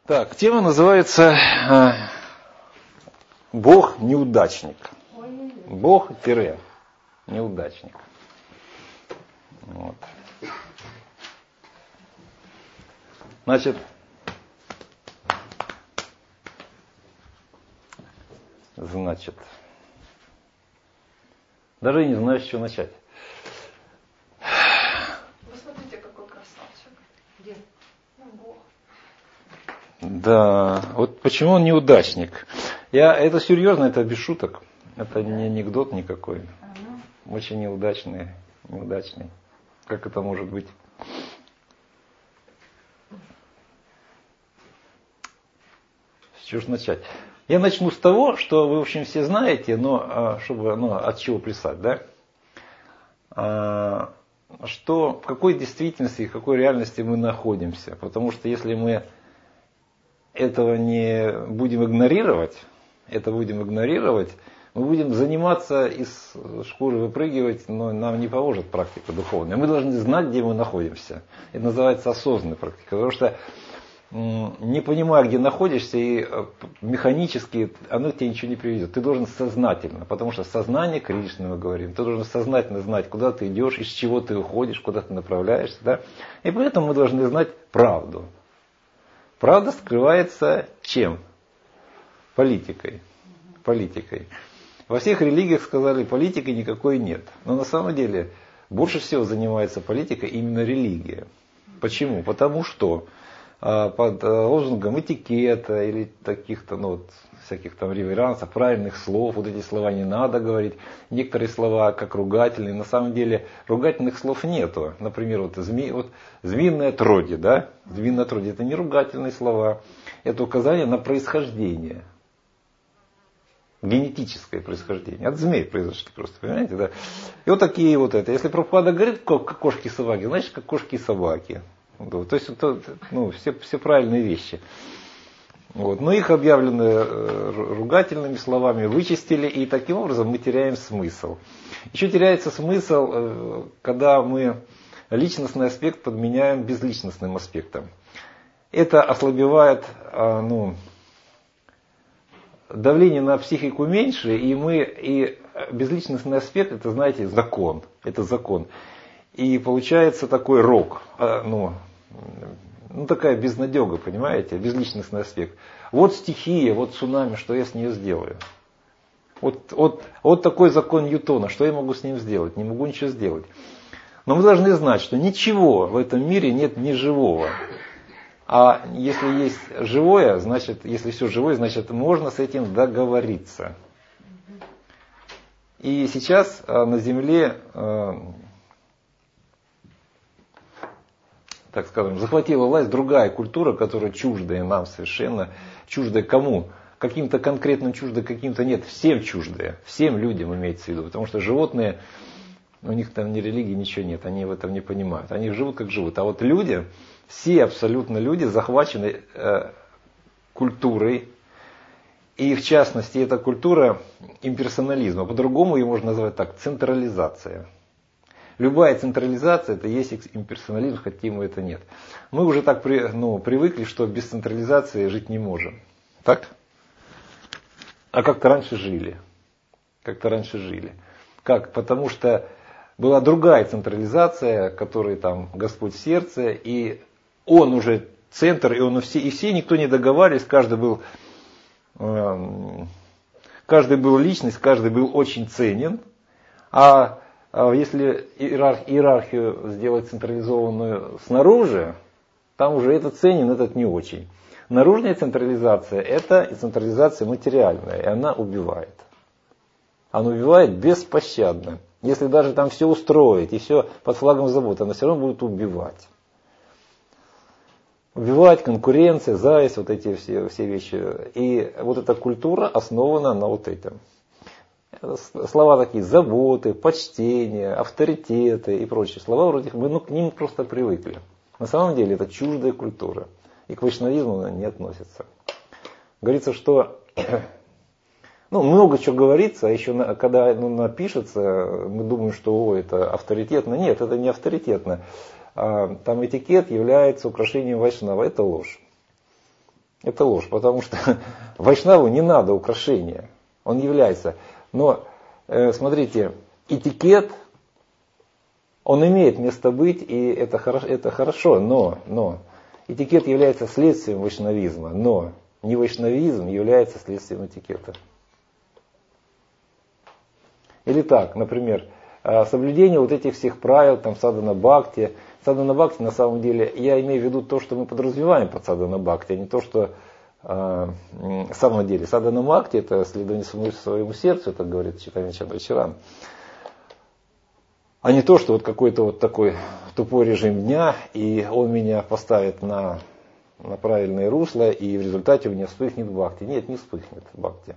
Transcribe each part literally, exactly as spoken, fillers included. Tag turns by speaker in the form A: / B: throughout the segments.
A: Так, тема называется э, «Бог-неудачник». Бог-неудачник. Вот. Значит, значит, даже не знаю, с чего начать.
B: Вы смотрите, какой красавчик. Где? Ну, Бог.
A: Да, вот почему он неудачник? Я, это серьезно, это без шуток. Это не анекдот никакой. Очень неудачный, неудачный. Как это может быть? С чего же начать? Я начну с того, что вы, в общем, все знаете, но чтобы, ну, от чего плясать, да? Что, в какой действительности, в какой реальности мы находимся. Потому что если мы этого не будем игнорировать, это будем игнорировать, мы будем заниматься из шкуры выпрыгивать, но нам не поможет практика духовная. Мы должны знать, где мы находимся. Это называется осознанная практика. Потому что не понимая, где находишься, и механически оно тебе ничего не приведет. Ты должен сознательно, потому что сознание Кришны, мы говорим, ты должен сознательно знать, куда ты идешь, из чего ты уходишь, куда ты направляешься. Да? И поэтому мы должны знать правду. Правда скрывается чем? Политикой. Политикой. Во всех религиях сказали, политики никакой нет. Но на самом деле больше всего занимается политикой именно религия. Почему? Потому что под лозунгом этикета или таких-то, ну, вот, всяких там реверансов, правильных слов, вот эти слова не надо говорить. Некоторые слова как ругательные, на самом деле ругательных слов нету. Например, вот, зме, вот змеиное отродье, да? Змеиное отродье — это не ругательные слова, это указание на происхождение. Генетическое происхождение. От змей произошли просто, понимаете, да? И вот такие вот это. Если Прабхупада говорит, как кошки и собаки, значит, как кошки и собаки. То есть, это, ну, все, все правильные вещи. Вот. Но их объявлены ругательными словами, вычистили, и таким образом мы теряем смысл. Еще теряется смысл, когда мы личностный аспект подменяем безличностным аспектом. Это ослабевает, ну, давление на психику меньше, и мы, и безличностный аспект, это, знаете, закон. Это закон. И получается такой рок, ну, ну такая безнадега, понимаете, безличностный аспект. Вот стихия, вот цунами, что я с нее сделаю? Вот, вот, вот такой закон Ньютона, что я могу с ним сделать? Не могу ничего сделать. Но мы должны знать, что ничего в этом мире нет неживого. А если есть живое, значит, если все живое, значит, можно с этим договориться. И сейчас на Земле, так скажем, захватила власть другая культура, которая чуждая нам совершенно. Чуждая кому? Каким-то конкретным чуждая, каким-то нет. Всем чуждая. Всем людям имеется в виду. Потому что животные, у них там ни религии, ничего нет. Они в этом не понимают. Они живут как живут. А вот люди, все абсолютно люди захвачены э, культурой. И в частности, эта культура имперсонализма. По-другому ее можно назвать так. Централизация. Любая централизация — это есть имперсонализм, хотим мы это нет. Мы уже так при, ну, привыкли, что без централизации жить не можем. Так? А как-то раньше жили. Как-то раньше жили. Как? Потому что была другая централизация, которой там Господь в сердце, и Он уже центр, и Он все, и все никто не договаривались, каждый был, э, каждый был личность, каждый был очень ценен. А если иерарх, иерархию сделать централизованную снаружи, там уже этот ценен, этот не очень. Наружная централизация — это централизация материальная, и она убивает. Она убивает беспощадно. Если даже там все устроить, и все под флагом заботы, она все равно будет убивать. Убивать, конкуренция, зависть, вот эти все, все вещи. И вот эта культура основана на вот этом. Слова такие: заботы, почтение, авторитеты и прочие слова, вроде мы ну, к ним просто привыкли. На самом деле это чуждая культура. И к вайшнавизму она не относится. Говорится, что ну, много чего говорится, а еще когда ну, напишется, мы думаем, что о, это авторитетно. Нет, это не авторитетно. А, там этикет является украшением вайшнава. Это ложь. Это ложь, потому что вайшнаву не надо украшения. Он является. Но, э, смотрите, этикет, он имеет место быть, и это хорошо, это хорошо, но, но этикет является следствием вайшнавизма, но не вайшнавизм является следствием этикета. Или так, например, соблюдение вот этих всех правил, там, садхана бхакти. Садхана бхакти, на самом деле, я имею в виду то, что мы подразумеваем под садхана бхакти, а не то, что э, в самом деле. Садхана бхакти — это следование своему сердцу, это говорит Чайтанья Чандрачаран. А не то, что вот какой-то вот такой тупой режим дня, и он меня поставит на, на правильное русло, и в результате у меня вспыхнет бхакти. Нет, не вспыхнет бхакти.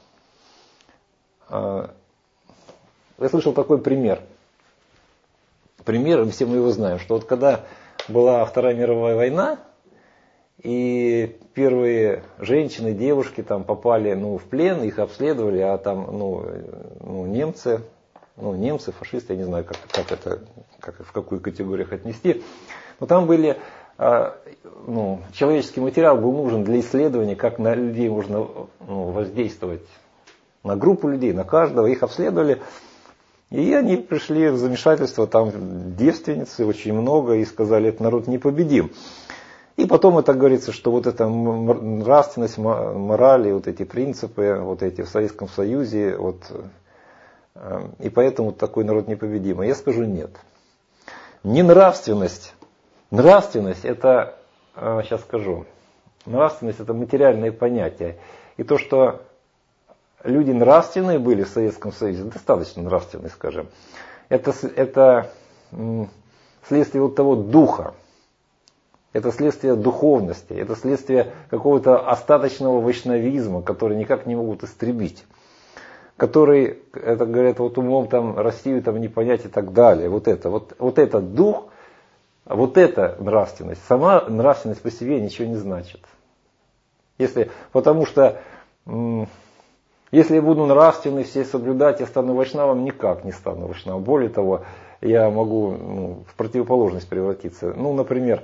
A: Я слышал такой пример. Пример, все мы его знаем, что вот когда была Вторая мировая война, и первые женщины, девушки там попали ну, в плен, их обследовали, а там ну, ну, немцы, ну, немцы, фашисты, я не знаю, как, как это, как, в какую категорию их отнести, но там были, ну, человеческий материал был нужен для исследования, как на людей можно ну, воздействовать, на группу людей, на каждого, их обследовали. И они пришли в замешательство, там девственницы очень много, и сказали, этот народ непобедим. И потом это говорится, что вот эта нравственность, мораль, вот эти принципы, вот эти в Советском Союзе, вот, и поэтому такой народ непобедим. А я скажу нет. Не нравственность. Нравственность это, сейчас скажу, нравственность это материальное понятие. И то, что люди нравственные были в Советском Союзе, достаточно нравственные, скажем. Это, это следствие вот того духа. Это следствие духовности. Это следствие какого-то остаточного вайшнавизма, который никак не могут истребить. Который, это говорят, вот умом там Россию там не понять и так далее. Вот это, вот, вот этот дух, вот эта нравственность. Сама нравственность по себе ничего не значит. Если, потому что если я буду нравственный, все соблюдать, я стану вайшнавом, никак не стану вайшнавом. Более того, я могу ну, в противоположность превратиться. Ну, например,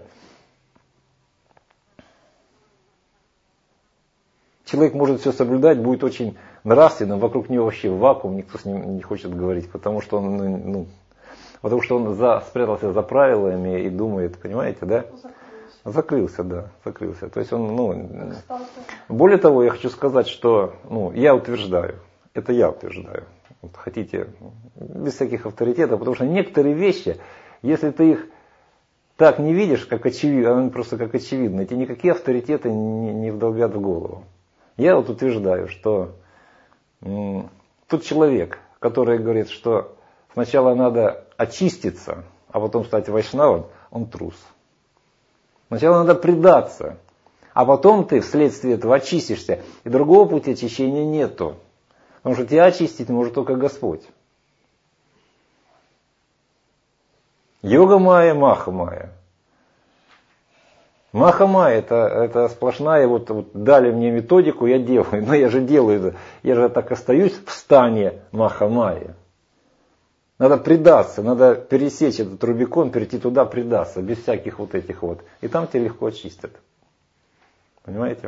A: человек может все соблюдать, будет очень нравственным, вокруг него вообще вакуум, никто с ним не хочет говорить, потому что он, ну, потому что он за, спрятался за правилами и думает, понимаете, да? Закрылся, да, закрылся. То есть он, ну, более того, я хочу сказать, что, ну, я утверждаю, это я утверждаю, вот хотите, без всяких авторитетов, потому что некоторые вещи, если ты их так не видишь, как очевидно, просто как очевидно, эти никакие авторитеты не, не вдолбят в голову. Я вот утверждаю, что м, тот человек, который говорит, что сначала надо очиститься, а потом стать вайшнавом, он трус. Сначала надо предаться, а потом ты вследствие этого очистишься. И другого пути очищения нету. Потому что тебя очистить может только Господь. Йога майя, маха майя. Маха майя это, это сплошная, вот, вот дали мне методику, я делаю. Но я же делаю это. Я же так остаюсь в стане маха майя. Надо предаться, надо пересечь этот Рубикон, перейти туда, предаться, без всяких вот этих вот. И там тебя легко очистят. Понимаете?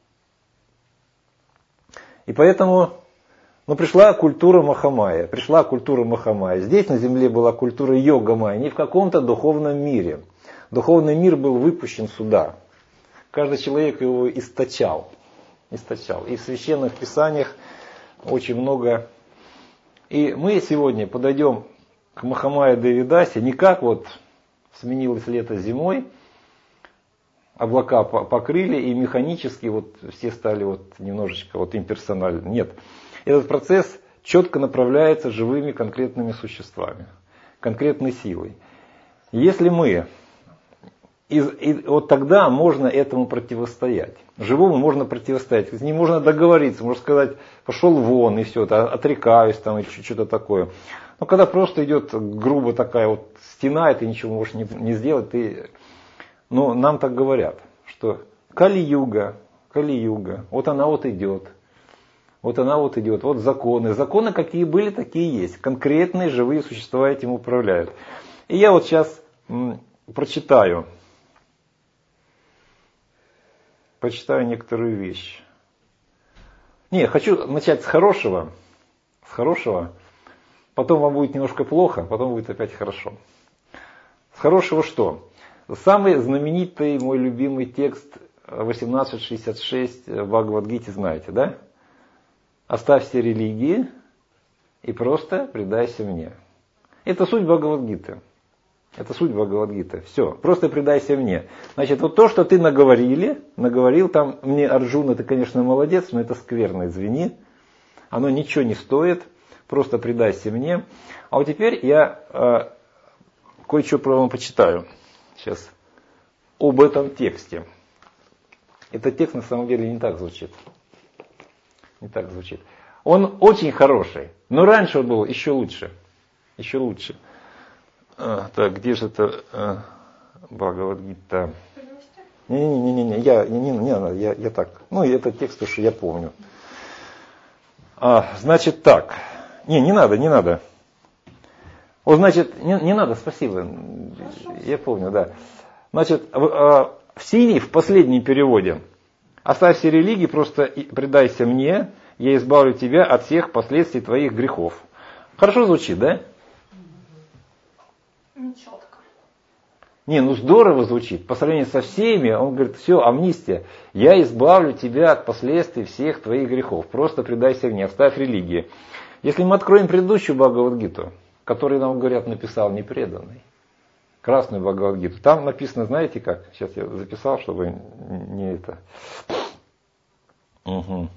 A: И поэтому, ну, пришла культура Махамайя, пришла культура Махамайя. Здесь на земле была культура Йога-майя, не в каком-то духовном мире. Духовный мир был выпущен сюда. Каждый человек его источал. Источал. И в священных писаниях очень много. И мы сегодня подойдем к Махамайя Девидасе не как вот сменилось лето зимой, облака покрыли и механически вот все стали вот немножечко вот имперсональны. Нет. Этот процесс четко направляется живыми конкретными существами, конкретной силой. Если мы, и, и вот тогда можно этому противостоять. Живому можно противостоять. С ним можно договориться, можно сказать, пошел вон и все, отрекаюсь там и что-то такое. Но когда просто идет грубо такая вот стена, и ты ничего можешь не, не сделать, ты, ну, нам так говорят, что Кали-юга, Кали-юга, вот она вот идет. Вот она вот идет, вот законы. Законы какие были, такие есть. Конкретные живые существа этим управляют. И я вот сейчас м, прочитаю. почитаю некоторую вещь. Не, хочу начать с хорошего. С хорошего. Потом вам будет немножко плохо, потом будет опять хорошо. С хорошего что? Самый знаменитый, мой любимый текст восемнадцать шестьдесят шесть в Бхагавад-гите знаете, да? Оставь все религии и просто предайся мне. Это суть Бхагавад-гиты. Это суть Бхагавад-гиты. Все, просто предайся мне. Значит, вот то, что ты наговорили, наговорил там, мне Арджуна, ты, конечно, молодец, но это скверно, извини. Оно ничего не стоит, просто предайся мне. А вот теперь я э, кое-что про вам почитаю. Сейчас. Об этом тексте. Этот текст на самом деле не так звучит. Не так звучит. Он очень хороший, но раньше он был еще лучше. Еще лучше. А, так, где же это а, Бхагавад-гита? Не-не-не, я, не, не, не, я, я так. Ну, и этот текст уж я помню. А, значит так. Не, не надо, не надо. О, значит, не, не надо, спасибо. Я помню, да. Значит, в, в синий, в последнем переводе. Оставь все религии, просто предайся мне, я избавлю тебя от всех последствий твоих грехов. Хорошо звучит, да?
B: Нечетко.
A: Не, ну здорово звучит. По сравнению со всеми, он говорит, все, амнистия. Я избавлю тебя от последствий всех твоих грехов. Просто предайся мне, оставь религии. Если мы откроем предыдущую Бхагавад-гиту, которую нам, говорят, написал непреданный, красную Бхагавад-гиту, там написано, знаете как? Сейчас я записал, чтобы не это... Угу.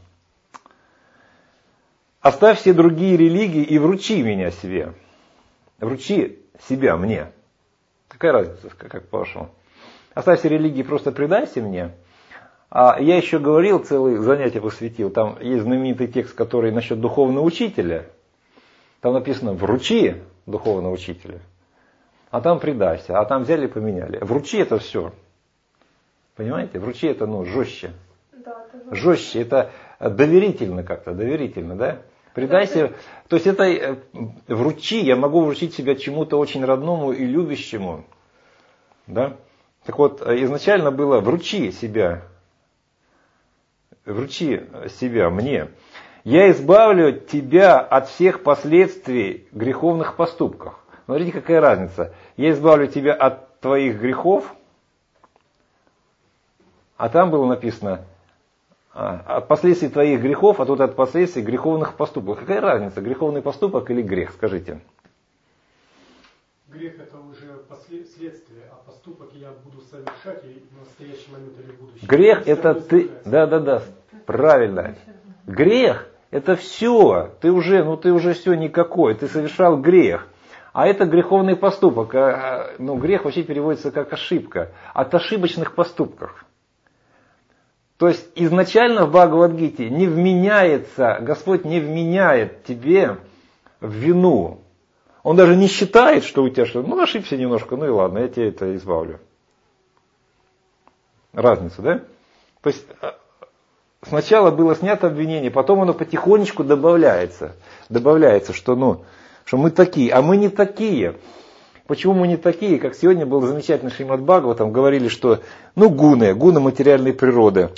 A: Оставь все другие религии и вручи меня себе. Вручи себя мне. Какая разница, как по-вашему? Оставь все религии, просто предайся мне. А я еще говорил, целое занятие посвятил, там есть знаменитый текст, который насчет духовного учителя. Там написано «вручи духовного учителя», а там «предайся», а там взяли и поменяли. Вручи это все. Понимаете? Вручи это, ну, жестче.
B: Да, это
A: жестче, это доверительно как-то, доверительно, да? Предайся, то есть это вручи, я могу вручить себя чему-то очень родному и любящему, да? Так вот, изначально было вручи себя, вручи себя мне. Я избавлю тебя от всех последствий греховных поступков. Смотрите, какая разница. Я избавлю тебя от твоих грехов, а там было написано от последствий твоих грехов, а тут от последствий греховных поступков. Какая разница, греховный поступок или грех, скажите?
C: Грех это уже последствия, а поступок я буду совершать и в настоящий момент или в будущем.
A: Грех это ты, да-да-да, правильно. Грех это все, ты уже, ну ты уже все никакой, ты совершал грех. А это греховный поступок. Ну, грех вообще переводится как ошибка. От ошибочных поступков. То есть изначально в Бхагавад-гите не вменяется, Господь не вменяет тебе в вину. Он даже не считает, что у тебя что-то, ну ошибся немножко, ну и ладно, я тебя это избавлю. Разница, да? То есть сначала было снято обвинение, потом оно потихонечку добавляется. Добавляется, что, ну, что мы такие, а мы не такие. Почему мы не такие? Как сегодня был замечательный Шримад Бхагаватам, говорили, что ну гуны, гуны материальной природы.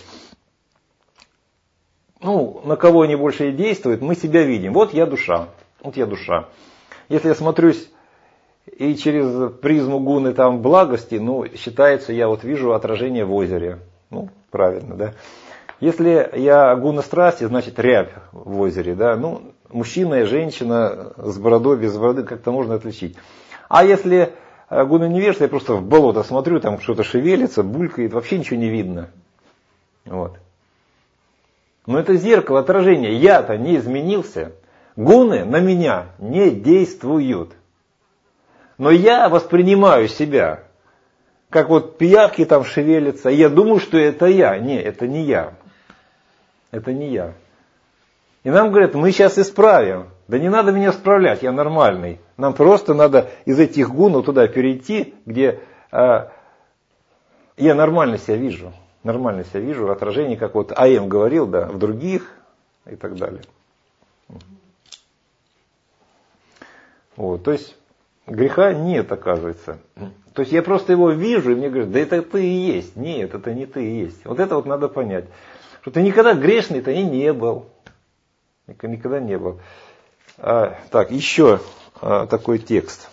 A: Ну, на кого они больше и действуют, мы себя видим. Вот я душа, вот я душа. Если я смотрюсь и через призму гуны там благости, ну, считается, я вот вижу отражение в озере. Ну, правильно, да. Если я гуна страсти, значит рябь в озере, да. Ну, мужчина и женщина с бородой, без бороды, как-то можно отличить. А если гуна невежества, я просто в болото смотрю, там что-то шевелится, булькает, вообще ничего не видно. Вот. Но это зеркало, отражение. Я-то не изменился. Гуны на меня не действуют. Но я воспринимаю себя, как вот пиявки там шевелятся, и я думаю, что это я. Не, это не я. Это не я. И нам говорят, мы сейчас исправим. Да не надо меня исправлять, я нормальный. Нам просто надо из этих гун туда перейти, где э, я нормально себя вижу. Нормально себя вижу, отражение, как вот А.М. говорил, да, в других и так далее. Вот, то есть Греха нет, оказывается. То есть я просто его вижу, и мне говорят, да это ты и есть. Нет, это не ты и есть. Вот это вот надо понять. Что ты никогда грешный-то и не был. Никогда не был. А, так, еще а, такой текст.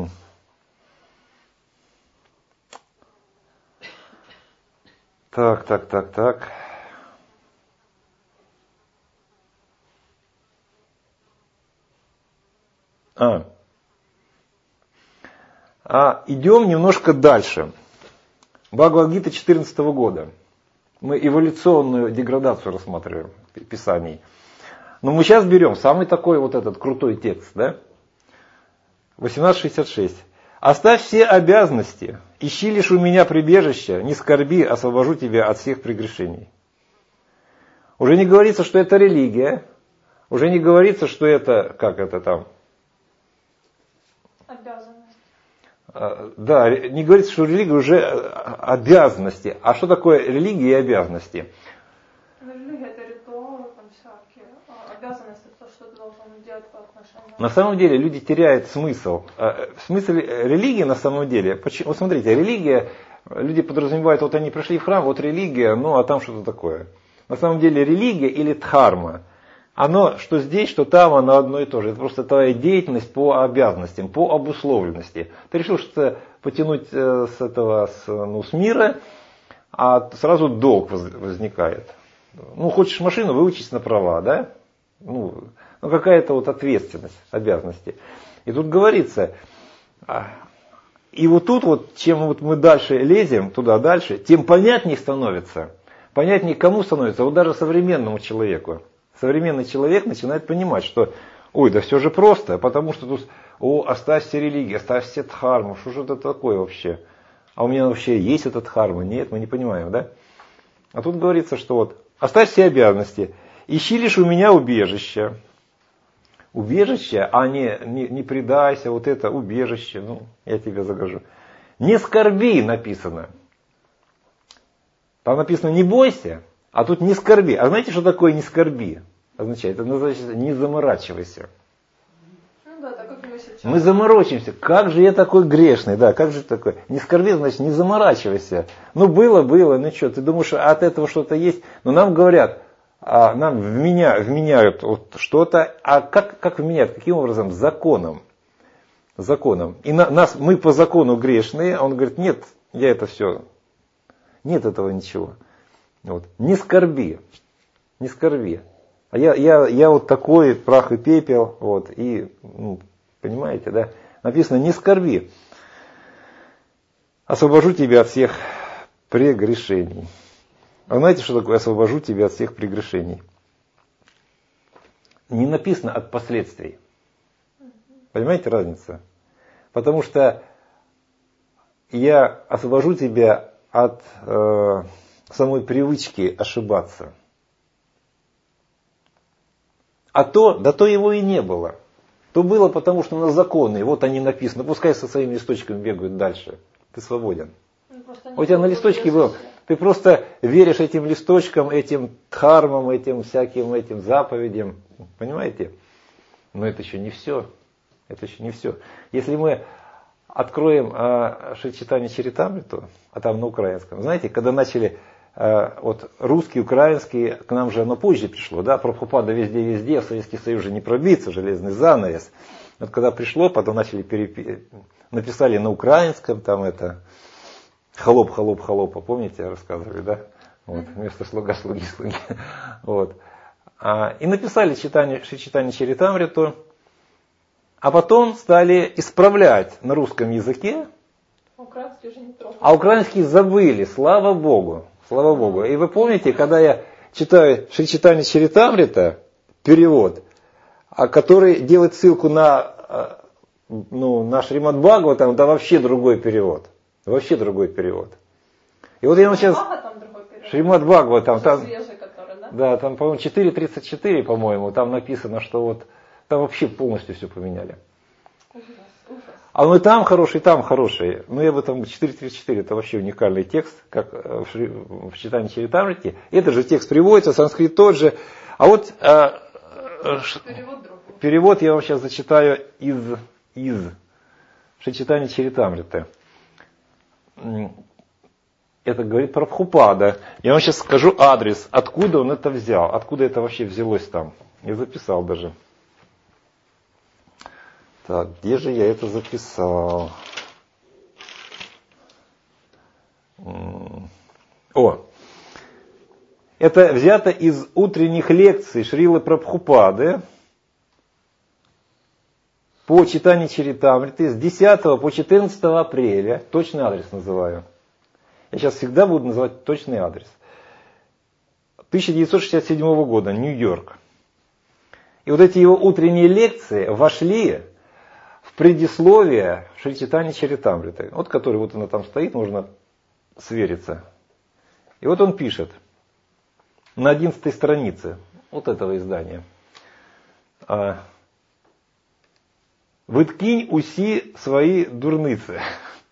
A: Так, так, так, так. А. А идем немножко дальше. Бхагавад-гита четырнадцатого года. Мы эволюционную деградацию рассматриваем в Писании. Но мы сейчас берем самый такой вот этот крутой текст, да? восемнадцать шестьдесят шесть. «Оставь все обязанности, ищи лишь у меня прибежище, не скорби, освобожу тебя от всех прегрешений». Уже не говорится, что это религия, уже не говорится, что это, как это там?
B: Обязанность.
A: Да, не говорится, что религия уже обязанности. А что такое религия и обязанности?
B: Религия это ритуалы, там всякие. А обязанность это то, что ты должен делать по отношению.
A: На самом деле люди теряют смысл. Смысл религии на самом деле, вот смотрите, религия, люди подразумевают, вот они пришли в храм, вот религия, ну а там что-то такое. На самом деле религия или дхарма, оно что здесь, что там, оно одно и то же. Это просто твоя деятельность по обязанностям, по обусловленности. Ты решил что-то потянуть с этого, с, ну, с мира, а сразу долг возникает. Ну, хочешь машину, выучись на права, да? Ну, ну какая-то вот ответственность, обязанности. И тут говорится, и вот тут вот, чем вот мы дальше лезем, туда дальше, тем понятнее становится. Понятнее кому становится, вот даже современному человеку. Современный человек начинает понимать, что, ой, да все же просто, потому что тут, о, оставь все религии, оставь все дхарму, что же это такое вообще? А у меня вообще есть эта дхарма? Нет, мы не понимаем, да? А тут говорится, что вот, оставь все обязанности, ищи лишь у меня убежище. Убежище, а не, не, не предайся, вот это убежище, ну, я тебе загожу. Не скорби написано. Там написано не бойся, а тут не скорби. А знаете, что такое не скорби? Означает, это называется не заморачивайся.
B: Ну да, так как мы сейчас.
A: Мы заморочимся. Как же я такой грешный, да, как же такой? Не скорби, значит, не заморачивайся. Ну было, было, ну что, ты думаешь, от этого что-то есть? Но нам говорят, а, нам вменя, вменяют вот что-то, а как, как вменяют, каким образом? Законом. Законом. И на, нас, мы по закону грешные, а он говорит, нет, я это все, нет этого ничего. Вот. Не скорби, не скорби. А я, я, я вот такой, прах и пепел, вот, и, ну, понимаете, да, написано, не скорби, освобожу тебя от всех прегрешений. А знаете, что такое освобожу тебя от всех прегрешений? Не написано от последствий. Понимаете разницу? Потому что я освобожу тебя от э, самой привычки ошибаться. А то, да то его и не было. То было потому, что на законы, вот они написаны, пускай со своими листочками бегают дальше. Ты свободен. У тебя на листочке было, ты просто веришь этим листочкам, этим дхармам, этим всяким этим заповедям. Понимаете? Но это еще не все. Это еще не все. Если мы откроем а, Шри Чаритамриту, а там на украинском, знаете, когда начали а, вот русский, украинский, к нам же оно позже пришло, да, Прабхупада везде-везде, в Советский Союз же не пробиться, железный занавес. Вот когда пришло, потом начали перепи... написали на украинском, там это холоп, холоп, холопа, помните, рассказывали, да? Вот, вместо слуга, слуги, слуги. Вот. А, и написали читание, Шри Чаритамриту. А потом стали исправлять на русском языке,
B: Украинский уже не трогал.
A: а украинский забыли, слава Богу, слава Богу. И вы помните, когда я читаю Шри Чаритамрита, перевод, который делает ссылку на, ну, на Шримад Бхагаватам, да вообще другой перевод, вообще другой перевод. И вот я сейчас Шримад Бхагаватам, там,
B: свежий, который, да?
A: Да, там, по-моему, четыре тридцать четыре, по-моему, там написано, что вот там вообще полностью все поменяли.
B: Ужас, ужас.
A: А ну и там хороший, и там хороший. Ну я в этом четыре тридцать четыре, это вообще уникальный текст, как в, Шри, в читании Чаритамрити. Этот же текст приводится, санскрит тот же. А вот э,
B: Перевод другой.
A: перевод я вам сейчас зачитаю из, из Шри Чаритамриты. Это говорит Прабхупада. Я вам сейчас скажу адрес, откуда он это взял, откуда это вообще взялось там. Я записал даже. Так, где же я это записал? О! Это взято из утренних лекций Шрилы Прабхупады по читанию Чаритамриты с десятого по четырнадцатое апреля. Точный адрес называю. Я сейчас всегда буду называть точный адрес. тысяча девятьсот шестьдесят седьмого года, Нью-Йорк. И вот эти его утренние лекции вошли в предисловие Шри Чайтанья Чаритамриты, вот который вот она там стоит, можно свериться. И вот он пишет на одиннадцатой странице вот этого издания. «Выткинь уси свои дурныцы».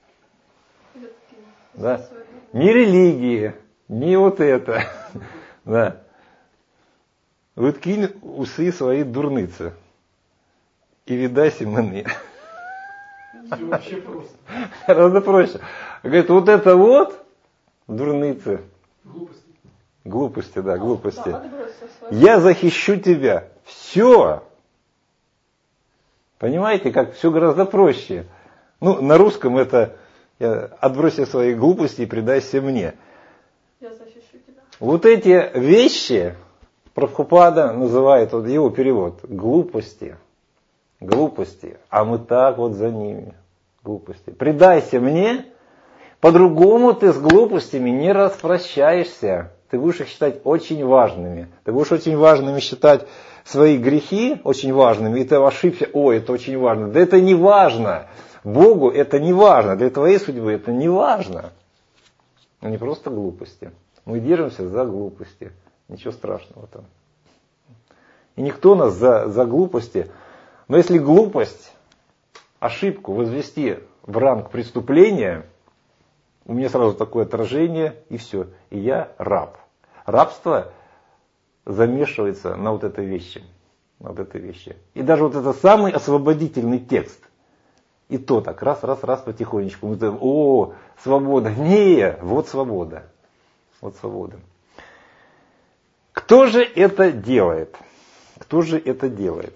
A: Да. Не религии, не вот это. Да. Выткинь усы свои дурницы и видайся мне.
C: Все вообще просто.
A: Гораздо проще. Говорит, вот это вот дурницы.
C: Глупости.
A: Глупости, да, глупости. Я захищу тебя. Все. Понимаете, как все гораздо проще. Ну, на русском это отбрось свои глупости и предайся мне.
B: Я защищу тебя.
A: Вот эти вещи Прабхупада называет, вот его перевод, глупости. Глупости. А мы так вот за ними. Глупости. Предайся мне, по-другому ты с глупостями не распрощаешься. Ты будешь их считать очень важными. Ты будешь очень важными считать свои грехи, очень важными, и ты ошибся, ой, это очень важно. Да это не важно. Богу это не важно. Для твоей судьбы это не важно. Не просто глупости. Мы держимся за глупости. Ничего страшного там. И никто нас за, за глупости. Но если глупость, ошибку возвести в ранг преступления, у меня сразу такое отражение, и все. И я раб. Рабство замешивается на вот этой вещи. На вот этой вещи. И даже вот это самый освободительный текст. И то так, раз, раз, раз, потихонечку. Мы думаем, о, свобода. Не, вот свобода. Вот свобода. Кто же это делает? Кто же это делает?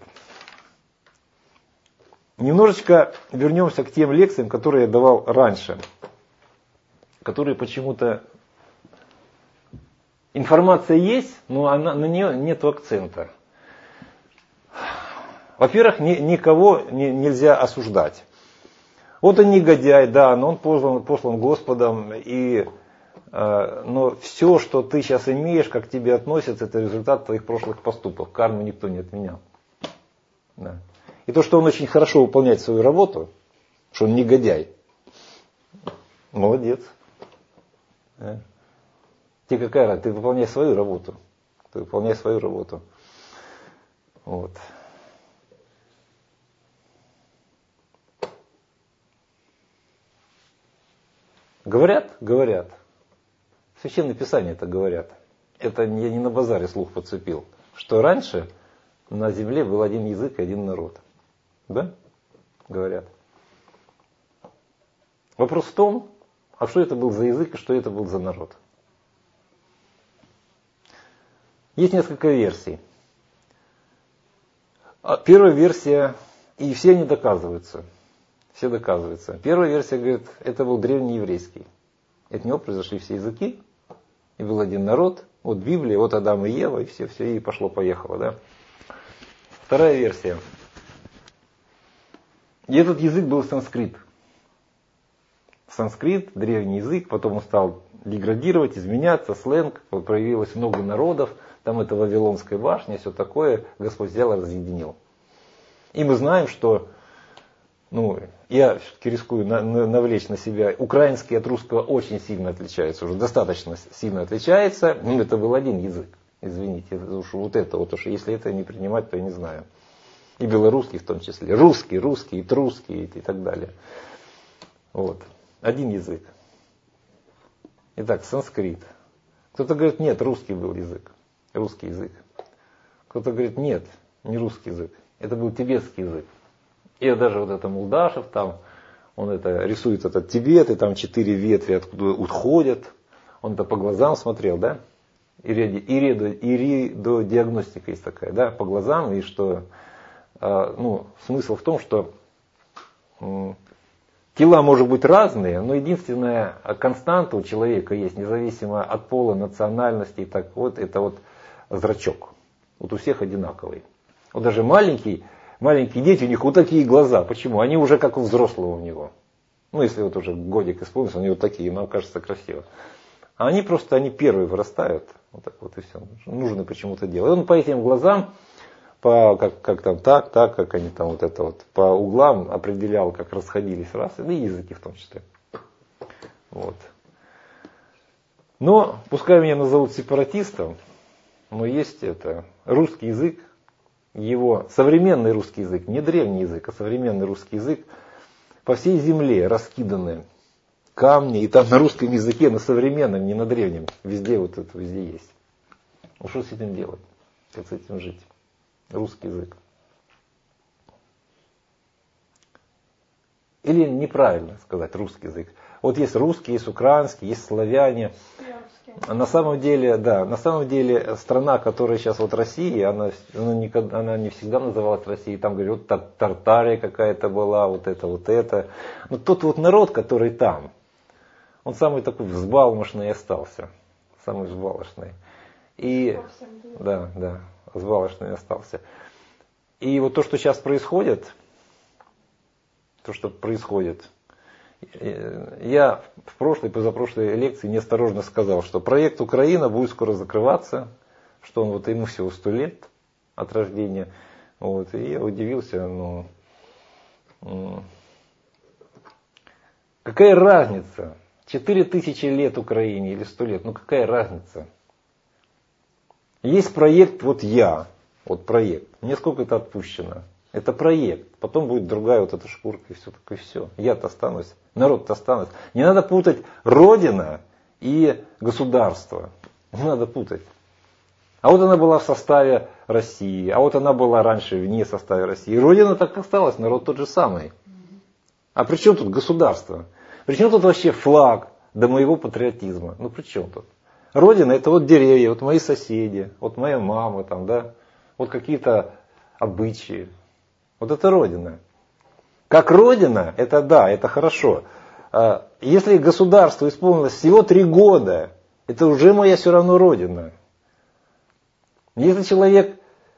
A: Немножечко вернемся к тем лекциям, которые я давал раньше. Которые почему-то... Информация есть, но она, на нее нет акцента. Во-первых, ни, никого не, нельзя осуждать. Вот он негодяй, да, но он послан, послан Господом, и, э, но все, что ты сейчас имеешь, как к тебе относятся, это результат твоих прошлых поступков. Карму никто не отменял. Да. И то, что он очень хорошо выполняет свою работу, что он негодяй, молодец. Да. Тебе какая разница? Ты выполняй свою работу. Ты выполняй свою работу. Вот. Говорят? Говорят. Священное Писание это говорят. Это я не на базаре слух подцепил. Что раньше на земле был один язык и один народ. Да? Говорят. Вопрос в том, а что это был за язык и что это был за народ? Есть несколько версий. Первая версия, и все они доказываются. Все доказываются. Первая версия говорит, это был древнееврейский. От него произошли все языки, и был один народ. Вот Библия, вот Адам и Ева, и все, все, и пошло-поехало. Да? Вторая версия. И этот язык был санскрит. Санскрит, древний язык, потом он стал деградировать, изменяться, сленг, проявилось много народов. Там это Вавилонская башня, все такое, Господь взял и разъединил. И мы знаем, что, ну, я все-таки рискую на, на, навлечь на себя, украинский от русского очень сильно отличается, уже достаточно сильно отличается, ну, это был один язык, извините, уж вот это, вот уж если это не принимать, то я не знаю. И белорусский в том числе, русский, русский, и трусский, и, и так далее. Вот, один язык. Итак, санскрит. Кто-то говорит, нет, русский был язык. Русский язык. Кто-то говорит, нет, не русский язык. Это был тибетский язык. И даже вот это Мулдашев там, Он это рисует этот Тибет, и там четыре ветви откуда уходят. Он это по глазам смотрел, да? Иридодиагностика есть такая, да, по глазам, и что, ну, смысл в том, что тела может быть разные, но единственная константа у человека есть, независимо от пола, национальности, и так вот, это вот зрачок. Вот у всех одинаковый. Вот даже маленький, маленькие дети, у них вот такие глаза. Почему? Они уже как у взрослого у него. Ну, если вот уже годик исполнился, они вот такие, нам кажется красиво. А они просто, они первые вырастают. Вот так вот и все. Нужно почему-то делать. И он по этим глазам, по, как, как там так, так, как они там вот это вот, по углам определял, как расходились расы, да и языки в том числе. Вот. Но, пускай меня назовут сепаратистом, но есть это, русский язык, его современный русский язык, не древний язык, а современный русский язык, по всей земле раскиданы камни, и там на русском языке, на современном, не на древнем, везде вот это везде есть. Ну что с этим делать? Как с этим жить? Русский язык. Или неправильно сказать русский язык. Вот есть русский, есть украинский, есть славяне. А на самом деле, да, на самом деле страна, которая сейчас вот Россия, она, она, никогда, она не всегда называлась Россией. Там говорят, вот Тартария какая-то была, вот это, вот это. Но тот вот народ, который там, он самый такой взбалмошный и остался. Самый взбалмошный. И, да, да, взбалмошный и остался. И вот то, что сейчас происходит, то, что происходит, я в прошлой, позапрошлой лекции неосторожно сказал, что проект Украина будет скоро закрываться, что он вот ему всего сто лет от рождения. Вот, и я удивился, ну, какая разница? Четыре тысячи лет Украине или сто лет, ну какая разница? Есть проект, вот я, вот проект, мне сколько-то отпущено. Это проект. Потом будет другая вот эта шкурка и все такое, все. Я-то останусь, народ-то останусь. Не надо путать Родина и государство. Не надо путать. А вот она была в составе России, а вот она была раньше вне состава России. Родина так осталась, народ тот же самый. А при чем тут государство? При чем тут вообще флаг до моего патриотизма? Ну при чем тут? Родина это вот деревья, вот мои соседи, вот моя мама там, да, вот какие-то обычаи. Вот это Родина. Как Родина, это да, это хорошо. Если государству исполнилось всего три года, это уже моя все равно Родина. Если человек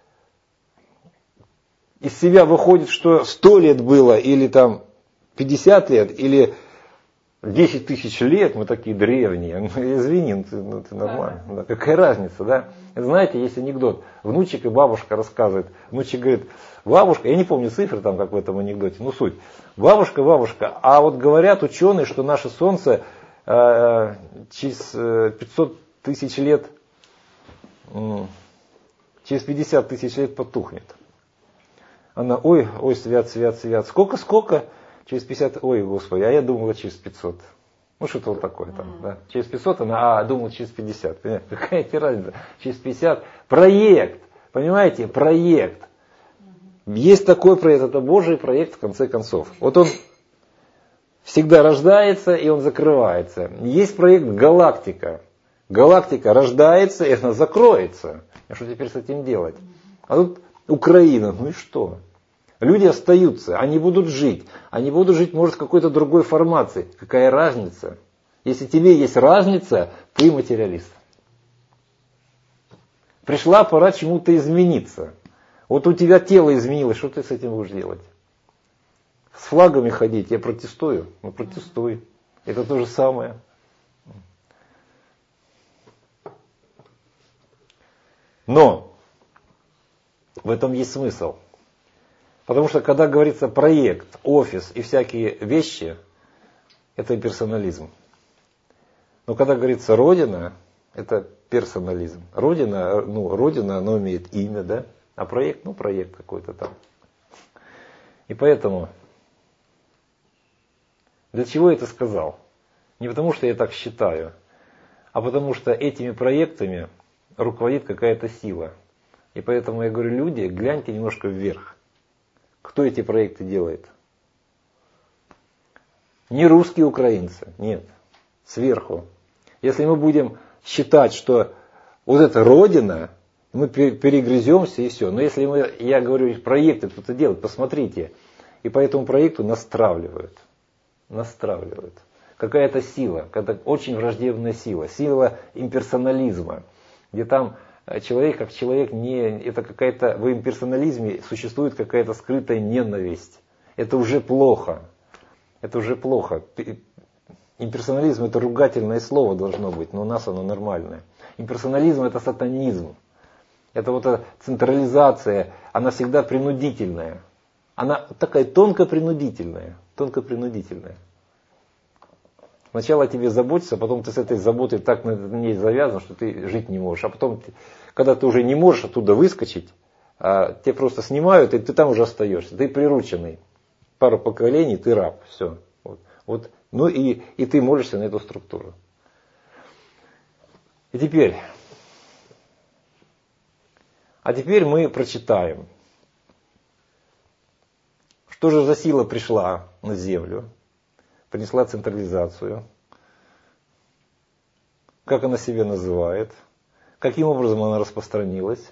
A: из себя выходит, что сто лет было, или там пятьдесят лет, или десять тысяч лет, мы такие древние, ну, извини, ну, ты, ну, ты нормально. Да. Да, какая разница, да? Знаете, есть анекдот. Внучек и бабушка рассказывают. Внучек говорит, бабушка, я не помню цифры там, как в этом анекдоте, ну суть. Бабушка, бабушка, а вот говорят ученые, что наше Солнце э, через пятьсот тысяч лет, э, через пятьдесят тысяч лет потухнет. Она, ой, ой, свят, свят, свят. Сколько, сколько? Через пятьдесят, ой, господи, а я думала через пятьсот. Ну, что-то вот такое там, да. Через пятьсот она, а, думала через пятьдесят. Понимаете? Какая тебе разница? Через пятьдесят. Проект, понимаете, проект. Есть такой проект, это Божий проект в конце концов. Вот он всегда рождается и он закрывается. Есть проект Галактика. Галактика рождается и она закроется. А что теперь с этим делать? А тут Украина, ну и что? Люди остаются, они будут жить. Они будут жить, может, в какой-то другой формации. Какая разница? Если тебе есть разница, ты материалист. Пришла пора чему-то измениться. Вот у тебя тело изменилось, что ты с этим будешь делать? С флагами ходить, я протестую. Ну протестуй. Это то же самое. Но в этом есть смысл. Потому что когда говорится проект, офис и всякие вещи, это персонализм. Но когда говорится Родина, это персонализм. Родина, ну, Родина, она имеет имя, да? А проект, ну, проект какой-то там. И поэтому, для чего я это сказал? Не потому, что я так считаю, а потому, что этими проектами руководит какая-то сила. И поэтому я говорю, люди, гляньте немножко вверх. Кто эти проекты делает? Не русские украинцы, нет, сверху. Если мы будем считать, что вот это Родина, мы перегрыземся и все. Но если мы, я говорю, проекты кто-то делает, посмотрите. И по этому проекту настравливают. Настравливают. Какая-то сила, какая-то очень враждебная сила. Сила имперсонализма. Где там человек как человек не... Это какая-то... В имперсонализме существует какая-то скрытая ненависть. Это уже плохо. Это уже плохо. Имперсонализм это ругательное слово должно быть, но у нас оно нормальное. Имперсонализм это сатанизм. Это вот эта централизация, она всегда принудительная. Она такая тонко принудительная. Тонко принудительная. Сначала тебе заботиться, а потом ты с этой заботой так на ней завязан, что ты жить не можешь. А потом, когда ты уже не можешь оттуда выскочить, а тебя просто снимают, и ты там уже остаешься. Ты прирученный. Пару поколений, ты раб. Все. Вот. Вот. Ну и, и ты молишься на эту структуру. И теперь... А теперь мы прочитаем, что же за сила пришла на землю, принесла централизацию, как она себя называет, каким образом она распространилась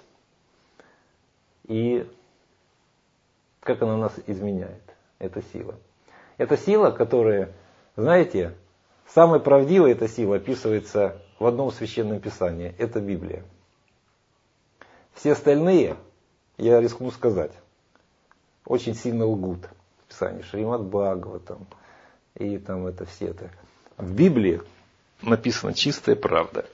A: и как она нас изменяет, эта сила. Это сила, которая, знаете, самой правдивой эта сила описывается в одном священном писании, это Библия. Все остальные, я рискну сказать, очень сильно лгут в Писании. Шримад Бхагаватам и там это все это. В Библии написана чистая правда.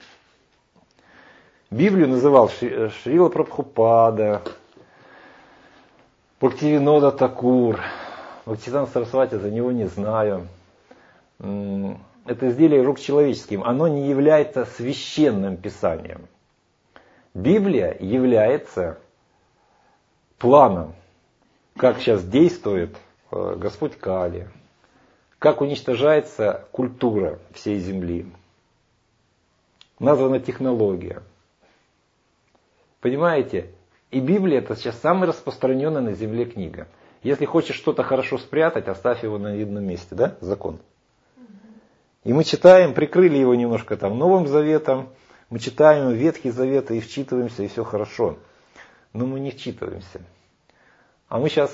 A: Библию называл Шрила Прабхупада, Бхактивинода Такур, Бхактисиданта Сарасвати, за него не знаю. Это изделие рук человеческим. Оно не является священным писанием. Библия является планом, как сейчас действует Господь Кали, как уничтожается культура всей земли. Названа технология. Понимаете? И Библия это сейчас самая распространенная на земле книга. Если хочешь что-то хорошо спрятать, оставь его на видном месте, да? Закон. И мы читаем, прикрыли его немножко там Новым Заветом, мы читаем Ветхий Завет и вчитываемся, и все хорошо. Но мы не вчитываемся. А мы сейчас...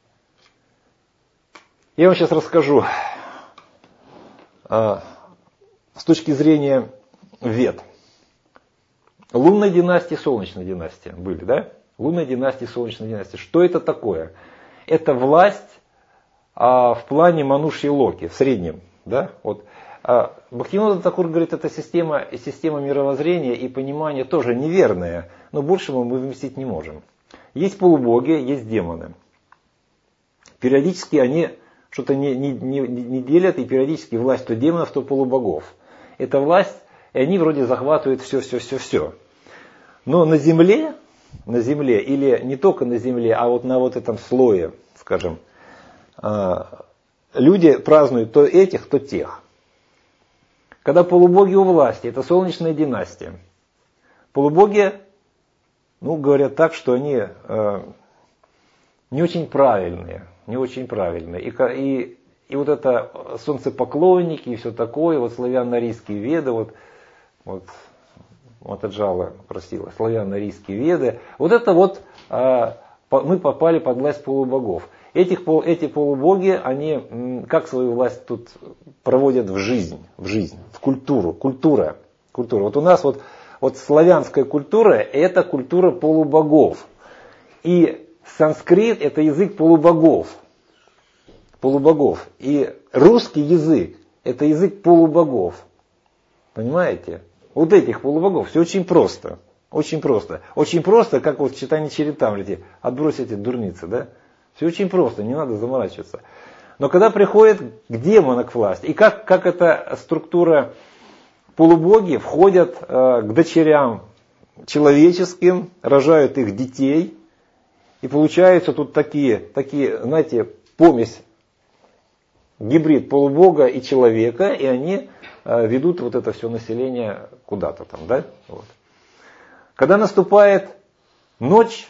A: Я вам сейчас расскажу а, с точки зрения Вед. Лунная династия, Солнечная династия были, да? Лунная династия, Солнечная династия. Что это такое? Это власть а, в плане Манушьи Локи, в среднем, да? Вот. А Бхактивинода Такур говорит, это система, система мировоззрения и понимания тоже неверная, но большего мы вместить не можем. Есть полубоги, есть демоны. Периодически они что-то не, не, не, не делят, и периодически власть то демонов, то полубогов. Это власть, и они вроде захватывают все-все-все-все. Но на земле, на земле, или не только на земле, а вот на вот этом слое, скажем, люди празднуют то этих, то тех. Когда полубоги у власти, это Солнечная династия. Полубоги, ну, говорят так, что они э, не очень правильные, не очень правильные. И, и, и вот это солнцепоклонники и все такое, вот славяно-арийские веды, вот, вот, вот Аджала просила, славяно-арийские веды, вот это вот э, мы попали под власть полубогов. Этих, эти полубоги, они как свою власть тут проводят в жизнь, в жизнь, в культуру, культура, культура. Вот у нас вот, вот славянская культура, это культура полубогов. И санскрит это язык полубогов, полубогов. И русский язык это язык полубогов. Понимаете? Вот этих полубогов, все очень просто, очень просто. Очень просто, как вот в читании Чаритамрити, отбрось эти дурницы, да? Все очень просто, не надо заморачиваться. Но когда приходит к демонам к власти, и как, как эта структура полубоги входят э, к дочерям человеческим, рожают их детей, и получаются тут такие, такие, знаете, помесь, гибрид полубога и человека, и они э, ведут вот это все население куда-то там, да? Вот. Когда наступает ночь,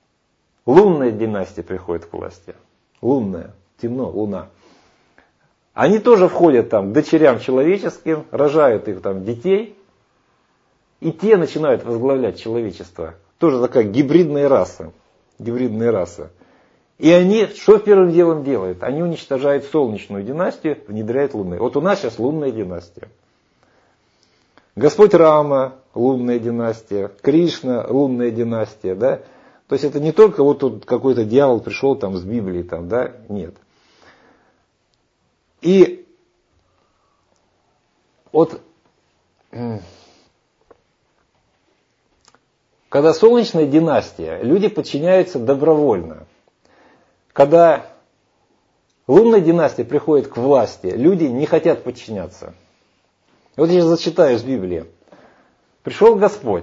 A: лунная династия приходит к власти. Лунная. Темно, луна. Они тоже входят там к дочерям человеческим, рожают их там детей, и те начинают возглавлять человечество. Тоже такая гибридная раса. Гибридная раса. И они что первым делом делают? Они уничтожают солнечную династию, внедряют лунную. Вот у нас сейчас лунная династия. Господь Рама, лунная династия. Кришна, лунная династия. Да? То есть это не только вот тут какой-то дьявол пришел там с Библии, там, да? Нет. И вот когда солнечная династия, люди подчиняются добровольно. Когда лунная династия приходит к власти, люди не хотят подчиняться. Вот я зачитаю из Библии. Пришел Господь.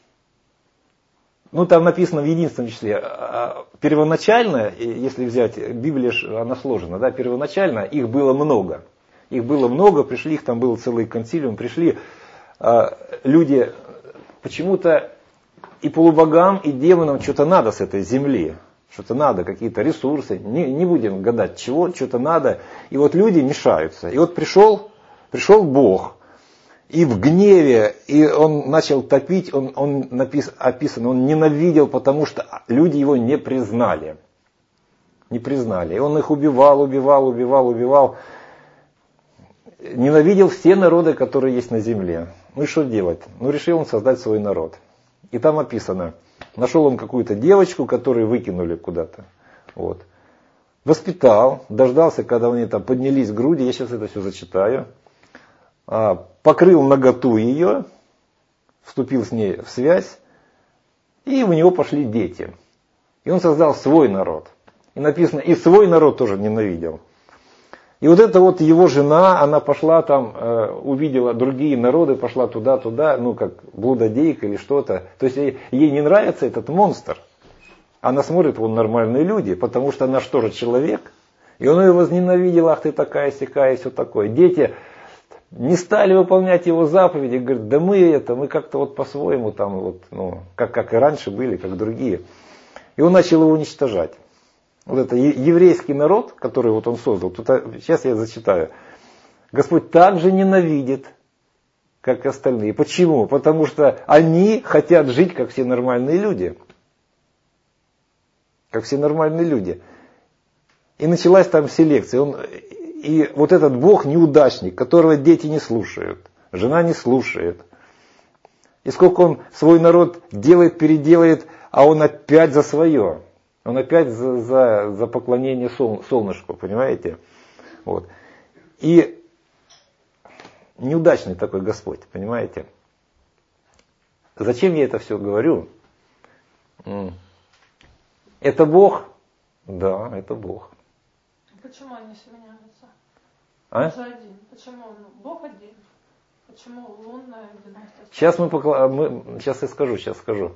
A: Ну, там написано в единственном числе. Первоначально, если взять, Библия, она сложена, да, первоначально их было много. Их было много, пришли, их там был целый консилиум, пришли люди, почему-то и полубогам, и демонам что-то надо с этой земли. Что-то надо, какие-то ресурсы. Не, не будем гадать чего, что-то надо. И вот люди мешаются. И вот пришел, пришел Бог. И в гневе, и он начал топить, он, он напис, описан, он ненавидел, потому что люди его не признали. Не признали. И он их убивал, убивал, убивал, убивал. Ненавидел все народы, которые есть на земле. Ну и что делать? Ну решил он создать свой народ. И там описано, нашел он какую-то девочку, которую выкинули куда-то. Вот. Воспитал, дождался, когда они там поднялись груди, я сейчас это все зачитаю. Покрыл наготу ее, вступил с ней в связь, и у него пошли дети. И он создал свой народ. И написано, и свой народ тоже ненавидел. И вот эта вот его жена, она пошла там, э, увидела другие народы, пошла туда-туда, ну как блудодейка или что-то. То есть ей, ей не нравится этот монстр. Она смотрит, вон нормальные люди, потому что она что же человек. И он ее возненавидел, ах ты такая сякая, и все такое. Дети не стали выполнять его заповеди, говорят, да мы это, мы как-то вот по-своему там, вот, ну, как, как и раньше были, как другие. И он начал его уничтожать. Вот это еврейский народ, который вот он создал, тут, сейчас я зачитаю. Господь также ненавидит, как и остальные. Почему? Потому что они хотят жить, как все нормальные люди. Как все нормальные люди. И началась там селекция. Он, и вот этот Бог неудачник, которого дети не слушают, жена не слушает. И сколько он свой народ делает, переделает, а он опять за свое. Он опять за, за, за поклонение сол, солнышку, понимаете? Вот. И неудачный такой Господь, понимаете? Зачем я это все говорю? Это Бог? Да, это Бог.
B: Почему они сменяются?
A: А?
B: Он же один. Почему он? Бог один. Почему лунная династия?
A: Сейчас мы, покла... мы сейчас я скажу, сейчас скажу.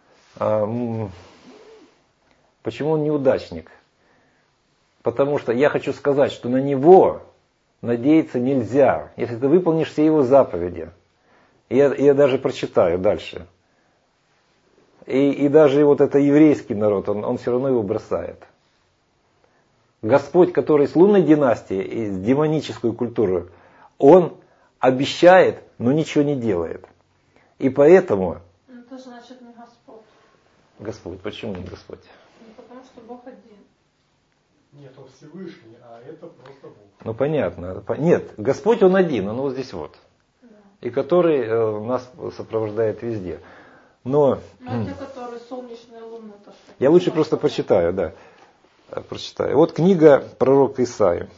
A: Почему он неудачник? Потому что я хочу сказать, что на него надеяться нельзя, если ты выполнишь все его заповеди. И я, я даже прочитаю дальше. И, и даже вот это еврейский народ, он, он все равно его бросает. Господь, который с лунной династией и с демонической культурой, он обещает, но ничего не делает. И поэтому...
B: Это значит не Господь.
A: Господь, почему не Господь?
B: Потому что Бог один.
C: Нет, он Всевышний, а это просто Бог.
A: Ну понятно. Нет, Господь он один, он вот здесь вот.
B: Да.
A: И который э, нас сопровождает везде. Но...
B: Но те, которые солнечные, лунные, то что?
A: Я лучше просто прочитаю, да. Прочитаю. Вот книга пророка Исаии.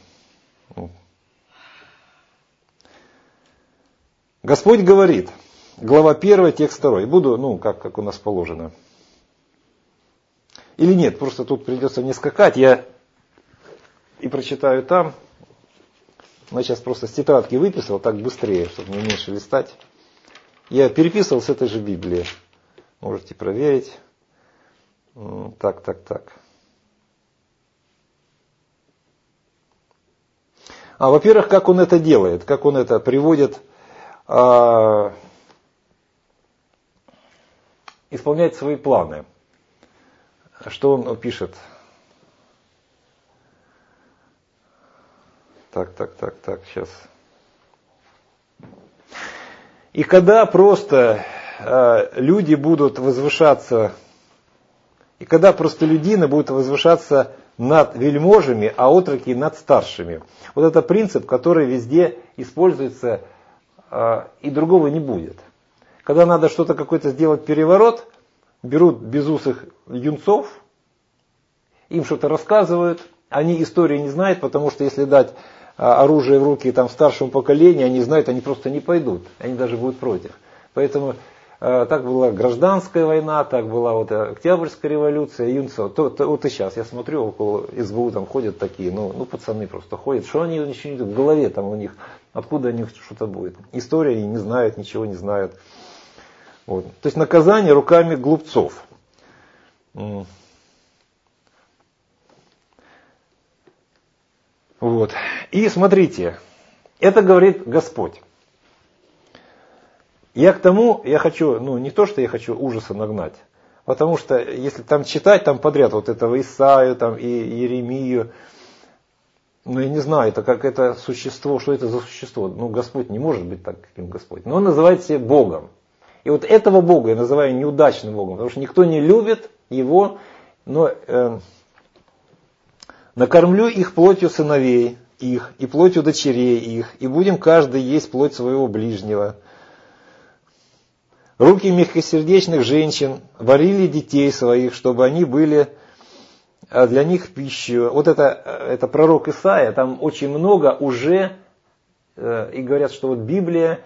A: Господь говорит, глава первая, текст второй. Буду, ну, как, как у нас положено. Или нет, просто тут придется мне скакать, я и прочитаю там. Я сейчас просто с тетрадки выписал, так быстрее, чтобы мне меньше листать. Я переписывал с этой же Библии. Можете проверить. Так, так, так. А, во-первых, как он это делает, как он это приводит, а, исполняет свои планы. Что он пишет? Так, так, так, так, сейчас. И когда просто э, люди будут возвышаться, и когда простолюдины будут возвышаться над вельможами, а отроки над старшими. Вот это принцип, который везде используется, э, и другого не будет. Когда надо что-то какой-то сделать переворот, берут безусых юнцов, им что-то рассказывают, они истории не знают, потому что если дать оружие в руки там, старшему поколению, они знают, они просто не пойдут, они даже будут против. Поэтому э, так была гражданская война, так была вот Октябрьская революция, юнцов. То, то, вот и сейчас я смотрю, около СБУ там ходят такие, ну, ну пацаны просто ходят, что они ничего не в голове там у них, откуда у них что-то будет. История не знают, ничего не знают. Вот. То есть наказание руками глупцов. Вот. И смотрите, это говорит Господь. Я к тому, я хочу, ну не то, что я хочу ужаса нагнать, потому что если там читать там подряд вот этого Исаию там, и Иеремию, ну я не знаю, это как это существо, что это за существо, ну Господь не может быть так, каким Господь, но Он называет себя Богом. И вот этого Бога я называю неудачным Богом, потому что никто не любит Его, но... Э, накормлю их плотью сыновей их, и плотью дочерей их, и будем каждый есть плоть своего ближнего. Руки мягкосердечных женщин варили детей своих, чтобы они были для них пищей. Вот это, это пророк Исаия, там очень много уже, и говорят, что вот Библия,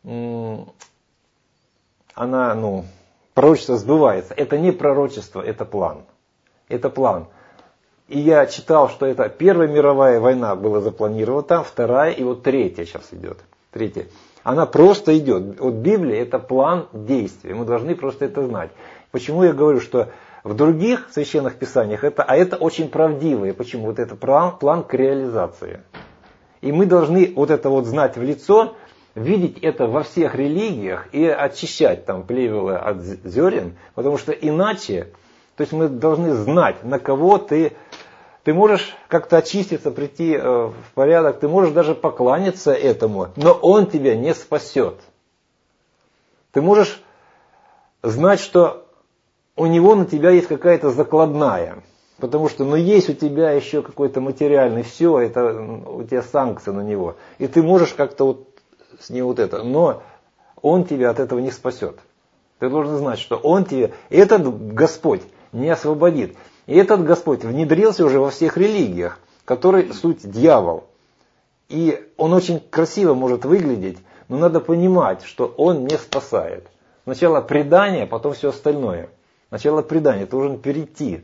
A: она, ну, пророчество сбывается. Это не пророчество, это план. Это план. И я читал, что это Первая мировая война была запланирована там, вторая и вот третья сейчас идет. Третья. Она просто идет. Вот Библия это план действий. Мы должны просто это знать. Почему я говорю, что в других священных писаниях это, а это очень правдивые. Почему? Вот это план, план к реализации. И мы должны вот это вот знать в лицо, видеть это во всех религиях и очищать там плевелы от зерен, потому что иначе, то есть мы должны знать, на кого ты, ты можешь как-то очиститься, прийти в порядок, ты можешь даже покланяться этому, но он тебя не спасет. Ты можешь знать, что у него на тебя есть какая-то закладная, потому что ну, есть у тебя еще какой-то материальный, все, это у тебя санкция на него, и ты можешь как-то вот с ним вот это, но он тебя от этого не спасет. Ты должен знать, что он тебе, этот Господь не освободит. И этот Господь внедрился уже во всех религиях, который суть дьявол. И он очень красиво может выглядеть, но надо понимать, что он не спасает. Сначала предание, потом все остальное. Сначала предание, ты должен перейти.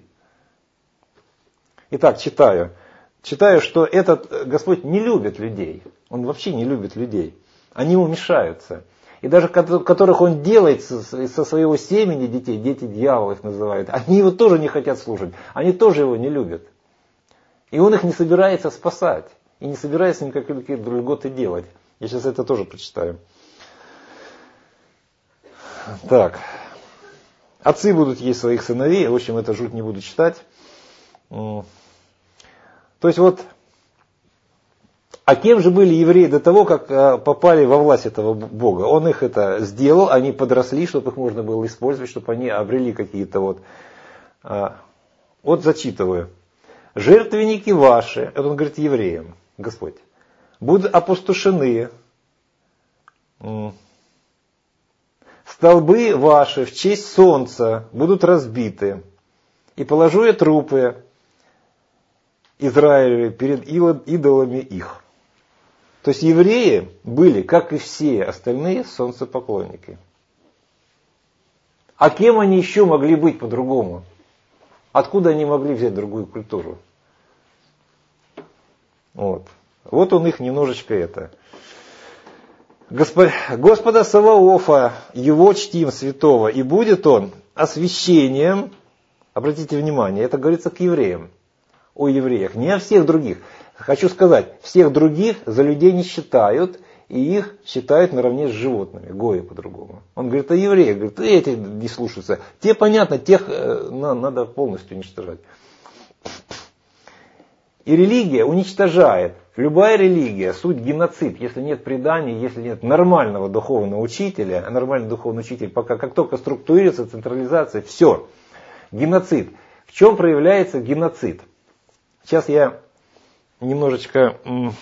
A: Итак, читаю. Читаю, что этот Господь не любит людей. Он вообще не любит людей. Они ему мешаются. И даже которых он делает со своего семени детей, дети дьявола их называют, они его тоже не хотят слушать. Они тоже его не любят. И он их не собирается спасать. И не собирается никакие льготы делать. Я сейчас это тоже прочитаю. Так. Отцы будут есть своих сыновей. В общем, это жуть не буду читать. То есть вот... А кем же были евреи до того, как попали во власть этого Бога? Он их это сделал, они подросли, чтобы их можно было использовать, чтобы они обрели какие-то вот... Вот зачитываю. Жертвенники ваши, это он говорит евреям, Господь, будут опустошены. Столбы ваши в честь солнца будут разбиты. И положу я трупы Израиля перед идолами их. То есть евреи были, как и все остальные, солнцепоклонники. А кем они еще могли быть по-другому? Откуда они могли взять другую культуру? Вот, вот он их немножечко это. Госпо... Господа Саваофа, его чтим святого, и будет он освящением, обратите внимание, это говорится к евреям, о евреях, не о всех других. Хочу сказать, всех других за людей не считают, и их считают наравне с животными, гои по-другому. Он говорит о евреях, говорит, эти не слушаются. Те, понятно, тех надо полностью уничтожать. И религия уничтожает любая религия, суть геноцид, если нет предания, если нет нормального духовного учителя, а нормальный духовный учитель, пока как только структурируется, централизация, все, геноцид. В чем проявляется геноцид? Сейчас я немножечко...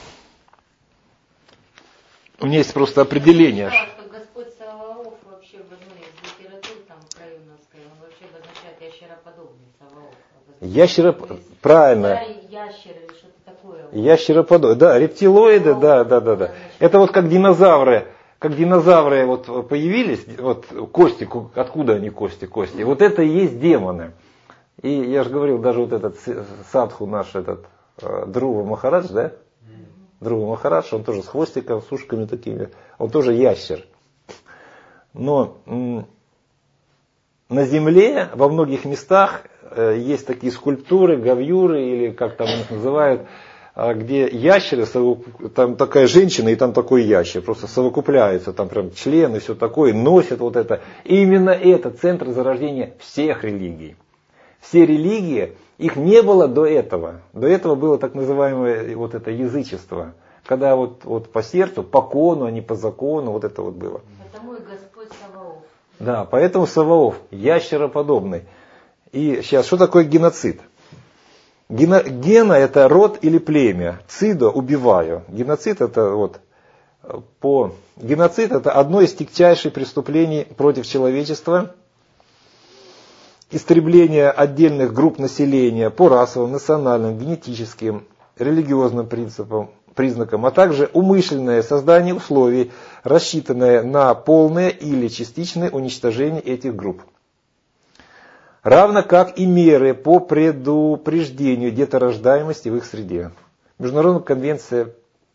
A: У меня есть просто определение.
D: Я сказала, что Господь Саваоф вообще в одной из литератур, там, краюновской, он вообще обозначает ящероподобный Саваоф.
A: Ящероп... Правильно.
D: Ящер или что-то такое.
A: Ящероподобный, да, рептилоиды, да, да, да, да. Это вот как динозавры, как динозавры вот появились, вот кости, откуда они кости, кости. Вот это и есть демоны. И я же говорил, даже вот этот садху наш, этот Друва Махарадж, да? Друва Махарадж, он тоже с хвостиком, с ушками такими, он тоже ящер. Но м- на земле во многих местах э, есть такие скульптуры, гравюры, или как там их называют, э, где ящеры, там такая женщина и там такой ящер, просто совокупляются, там прям члены, все такое, носят вот это. И именно это центр зарождения всех религий. Все религии, их не было до этого. До этого было так называемое вот это язычество. Когда вот, вот по сердцу, по кону, а не по закону, вот это вот было.
D: Потому и Господь Саваоф.
A: Да, поэтому Саваоф, ящероподобный. И сейчас, что такое геноцид? Гено, гена это род или племя. Цидо убиваю. Геноцид это вот по... Геноцид это одно из тягчайших преступлений против человечества. Истребление отдельных групп населения по расовым, национальным, генетическим, религиозным принципам, признакам, а также умышленное создание условий, рассчитанное на полное или частичное уничтожение этих групп. Равно как и меры по предупреждению деторождаемости в их среде. Международная конвенция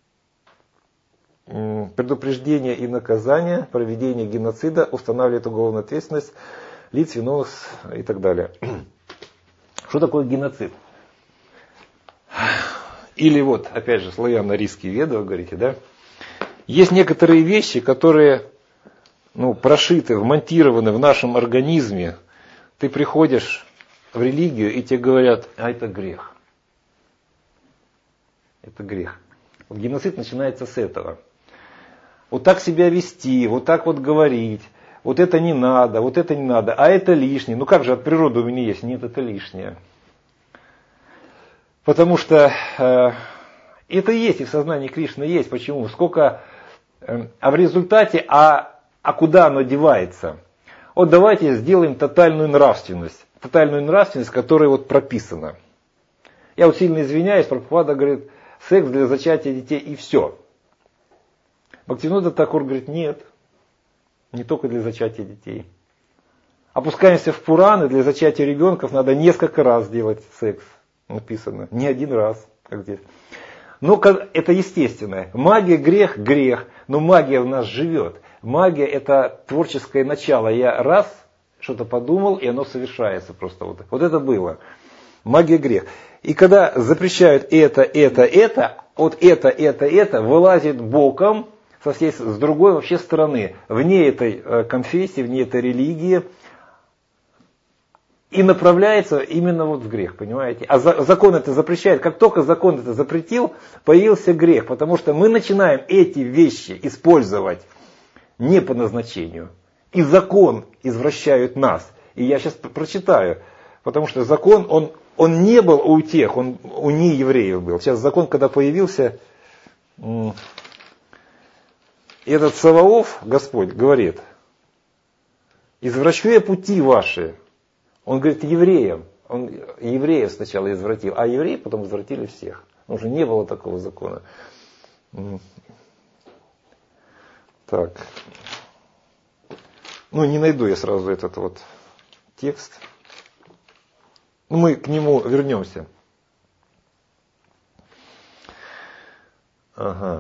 A: предупреждения и наказания проведения геноцида устанавливает уголовную ответственность лиц, виновных и так далее. Что такое геноцид? Или вот, опять же, славяно-арийские веды, вы говорите, да? Есть некоторые вещи, которые ну, прошиты, вмонтированы в нашем организме. Ты приходишь в религию, и тебе говорят, а это грех. Это грех. Вот геноцид начинается с этого. Вот так себя вести, вот так вот говорить. Вот это не надо, вот это не надо, а это лишнее. Ну как же от природы у меня есть? Нет, это лишнее. Потому что э, это есть, и в сознании Кришны есть. Почему? Сколько... Э, а в результате, а, а куда оно девается? Вот давайте сделаем тотальную нравственность. Тотальную нравственность, которая вот прописана. Я вот сильно извиняюсь, Прабхупада говорит, секс для зачатия детей и все. Бхактивинода Тхакур говорит, нет. Не только для зачатия детей. Опускаемся в Пураны, для зачатия ребенков надо несколько раз делать секс. Написано. Не один раз, как здесь. Но это естественное. Магия грех, грех. Но магия в нас живет. Магия это творческое начало. Я раз что-то подумал, и оно совершается просто. Вот, вот это было. Магия грех. И когда запрещают это, это, это, вот это, это, это, вылазит боком, со всей, с другой вообще стороны, вне этой конфессии, вне этой религии, и направляется именно вот в грех, понимаете? А за, закон это запрещает. Как только закон это запретил, появился грех, потому что мы начинаем эти вещи использовать не по назначению. И закон извращает нас. И я сейчас прочитаю, потому что закон, он, он не был у тех, он у неевреев был. Сейчас закон, когда появился... И этот Саваоф, Господь, говорит, извращу я пути ваши. Он говорит евреям. Он евреев сначала извратил, а евреи потом извратили всех. Потому что не было такого закона. Так. Ну, не найду я сразу этот вот текст. Ну, мы к нему вернемся. Ага.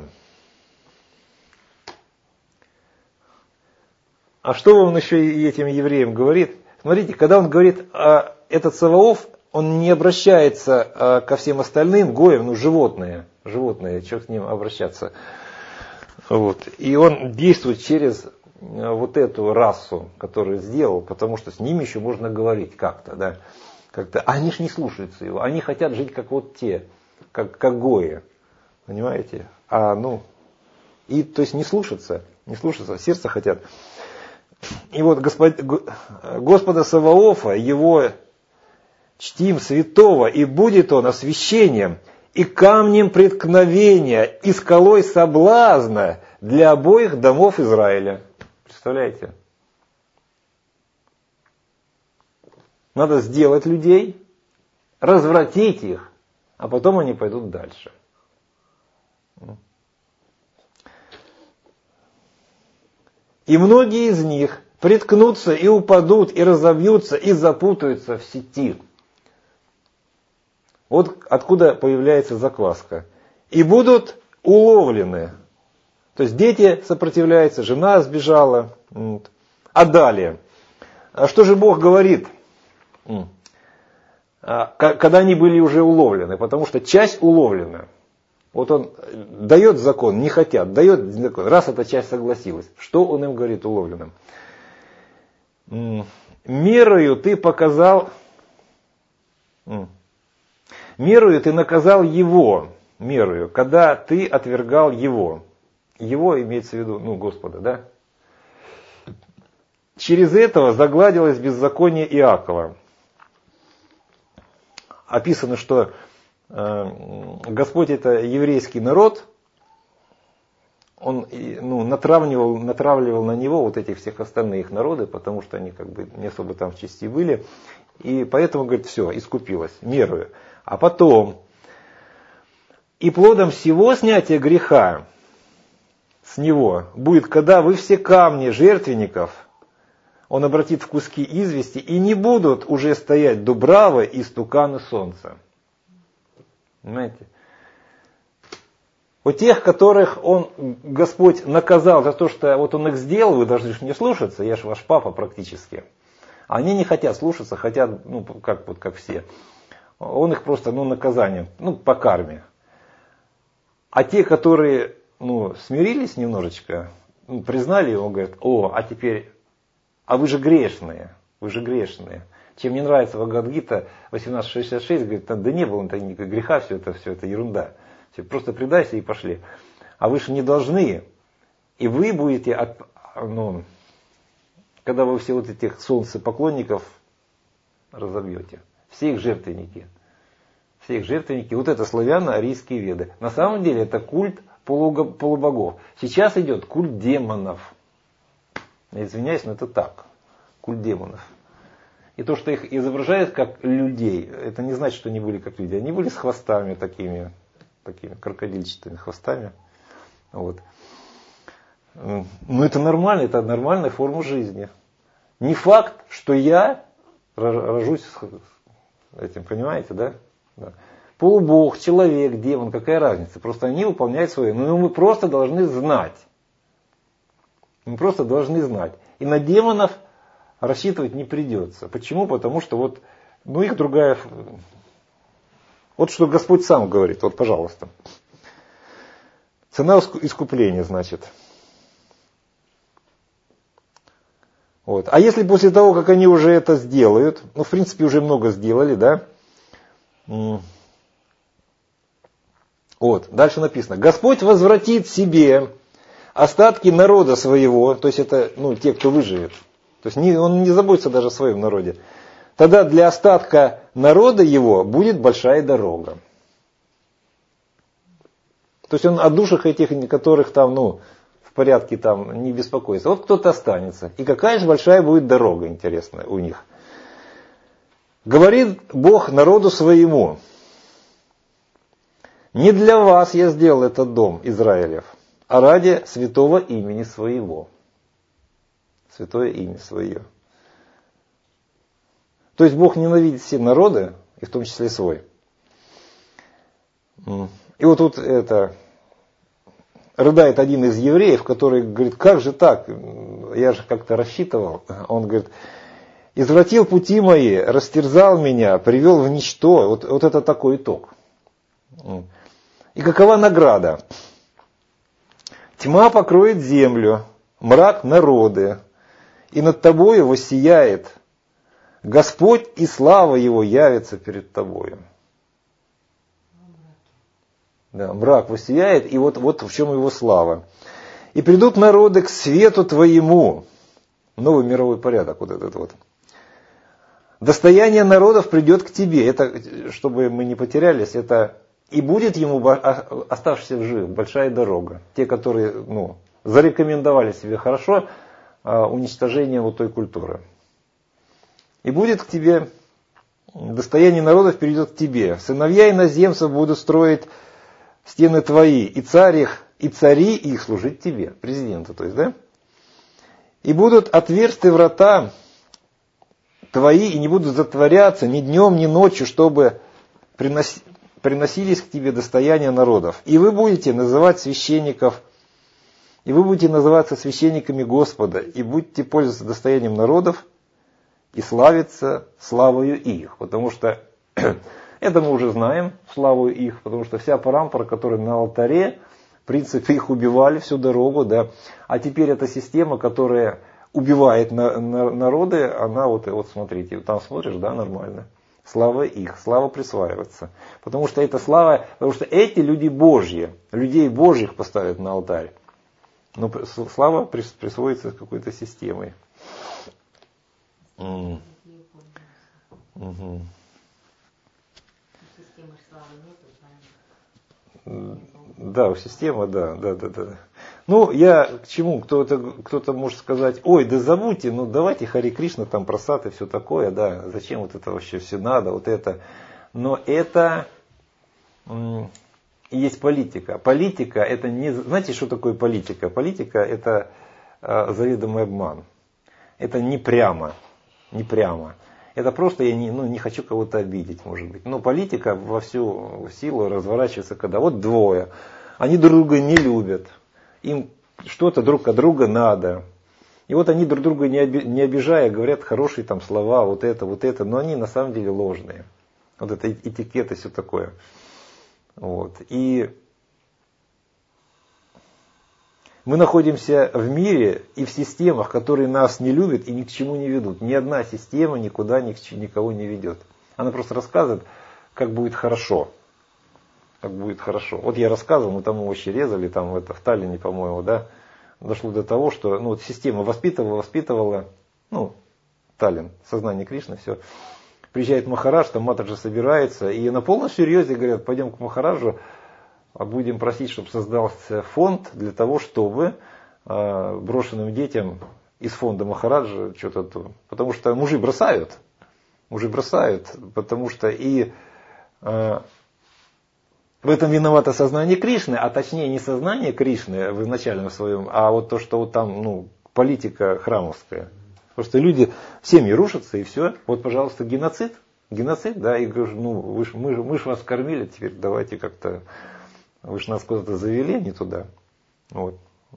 A: А что он еще и этим евреям говорит? Смотрите, когда он говорит, а этот Саваоф, он не обращается а, ко всем остальным гоям, ну животные, животные, что к ним обращаться. Вот. И он действует через а, вот эту расу, которую сделал, потому что с ними еще можно говорить как-то, да. Как-то. А они ж не слушаются его, они хотят жить как вот те, как, как гои. Понимаете? А, ну, и, то есть не слушаться, не слушаться, сердце хотят. И вот Господ, Господа Саваофа, его чтим святого, и будет он освящением, и камнем преткновения, и скалой соблазна для обоих домов Израиля. Представляете? Надо сделать людей, развратить их, а потом они пойдут дальше. И многие из них приткнутся и упадут, и разобьются, и запутаются в сети. Вот откуда появляется закваска. И будут уловлены. То есть дети сопротивляются, жена сбежала. А далее. А что же Бог говорит? Когда они были уже уловлены. Потому что часть уловлена. Вот он дает закон, не хотят, дает закон. Раз эта часть согласилась. Что он им говорит уловленным? Мерою ты показал... Мерою ты наказал его, мерою, когда ты отвергал его. Его имеется в виду, ну, Господа, да? Через этого загладилось беззаконие Иакова. Описано, что э, Господь это еврейский народ, он ну, натравливал, натравливал на него вот этих всех остальных народы, потому что они как бы не особо там в чести были. И поэтому, говорит, все, искупилось, мерою. А потом, и плодом всего снятия греха с него будет, когда вы все камни жертвенников, он обратит в куски извести, и не будут уже стоять дубравы и стуканы солнца. Понимаете? У тех, которых он, Господь наказал за то, что вот он их сделал, вы должны же мне слушаться, я же ваш папа практически. Они не хотят слушаться, хотят, ну, как, вот, как все. Он их просто, ну, наказанием, ну, по карме. А те, которые, ну, смирились немножечко, ну, признали его, говорят, о, а теперь, а вы же грешные, вы же грешные. Чем мне нравится Бхагавад-гита восемнадцать шестьдесят шесть, говорит, да не было никакого греха, все это, все это ерунда. Все, просто предайся и пошли. А вы же не должны, и вы будете, от, ну, когда вы все вот этих солнцепоклонников разобьете. Все их жертвенники. Все их жертвенники. Вот это славяно-арийские веды. На самом деле это культ полубогов. Сейчас идет культ демонов. Я извиняюсь, но это так. Культ демонов. И то, что их изображают как людей, это не значит, что они были как люди. Они были с хвостами такими, такими крокодильчатыми хвостами. Вот. Но это нормально, это нормальная форма жизни. Не факт, что я рожусь с этим, понимаете, да? Да. Полубог, человек, демон, какая разница? Просто они выполняют свое. Но мы просто должны знать. Мы просто должны знать. И на демонов рассчитывать не придется. Почему? Потому что вот, ну их другая... Вот что Господь сам говорит, вот пожалуйста. Цена искупления, значит. Вот. А если после того, как они уже это сделают, ну, в принципе, уже много сделали, да? Вот. Дальше написано. Господь возвратит себе остатки народа своего, то есть это, ну, те, кто выживет. То есть не, он не заботится даже о своем народе. Тогда для остатка народа его будет большая дорога. То есть он о душах этих, которых там, ну, в порядке там не беспокоится. Вот кто-то останется. И какая же большая будет дорога, интересная, у них. Говорит Бог народу своему: не для вас я сделал этот дом, Израилев, а ради святого имени своего. Святое имя свое. То есть Бог ненавидит все народы, и в том числе свой. И вот тут это рыдает один из евреев, который говорит, как же так, я же как-то рассчитывал. Он говорит, извратил пути мои, растерзал меня, привел в ничто. Вот, вот это такой итог. И какова награда? Тьма покроет землю, мрак народы, и над тобою воссияет Господь, и слава Его явится перед тобою. Да, мрак воссияет, и вот, вот в чем его слава. И придут народы к свету твоему. Новый мировой порядок вот этот вот. Достояние народов придет к тебе. Это, чтобы мы не потерялись, это и будет ему, оставшийся в живых, большая дорога. Те, которые ну, зарекомендовали себе хорошо уничтожение вот той культуры. И будет к тебе, достояние народов перейдет к тебе. Сыновья иноземцев будут строить стены твои, и царь их, и цари их служить тебе, президенту, то есть, да? И будут отверсты врата твои, и не будут затворяться ни днем, ни ночью, чтобы приноси, приносились к тебе достояния народов. И вы будете называть священников, и вы будете называться священниками Господа, и будете пользоваться достоянием народов, и славиться славою их. Потому что это мы уже знаем, славу их, потому что вся парампара, которая на алтаре, в принципе, их убивали всю дорогу, да. А теперь эта система, которая убивает на, на, народы, она вот, вот смотрите, там смотришь, да, нормально. Слава их, слава присваивается. Потому что это слава, потому что эти люди Божьи, людей Божьих поставят на алтарь. Но слава присвоится какой-то системой. Mm. Угу. Да, у системы, да, да, да, да. Ну, я к чему? Кто-то, кто-то может сказать, ой, да забудьте, ну давайте Хари Кришна, там просад и все такое, да, зачем вот это вообще все надо, вот это. Но это м- есть политика. Политика это не... Знаете, что такое политика? Политика это э, заведомый обман. Это не прямо, не прямо. Это просто я не, ну, не хочу кого-то обидеть, может быть. Но политика во всю силу разворачивается, когда вот двое, они друг друга не любят, им что-то друг от друга надо. И вот они друг друга не обижая говорят хорошие там слова, вот это, вот это, но они на самом деле ложные. Вот это этикет и все такое. Вот. И мы находимся в мире и в системах, которые нас не любят и ни к чему не ведут. Ни одна система никуда ни к чему, никого не ведет. Она просто рассказывает, как будет хорошо. Как будет хорошо. Вот я рассказывал, мы там овощи резали, там это, в Таллине, по-моему, да, дошло до того, что ну, вот система воспитывала, воспитывала, ну, Таллин, сознание Кришны, все. Приезжает Махарадж, там Матаджи собирается, и на полном серьезе говорят, пойдем к Махараджу, будем просить, чтобы создался фонд для того, чтобы э, брошенным детям из фонда Махараджа что-то... Потому что мужи бросают. Мужи бросают, потому что и э, в этом виновато сознание Кришны, а точнее не сознание Кришны в изначальном своем, а вот то, что вот там ну, политика храмовская. Потому что люди, семьи рушатся и все. Вот, пожалуйста, геноцид. Геноцид, да, и говорю, ну, вы ж, мы, мы ж вас кормили, теперь давайте как-то... Вы же нас куда-то завели, не туда. Вот.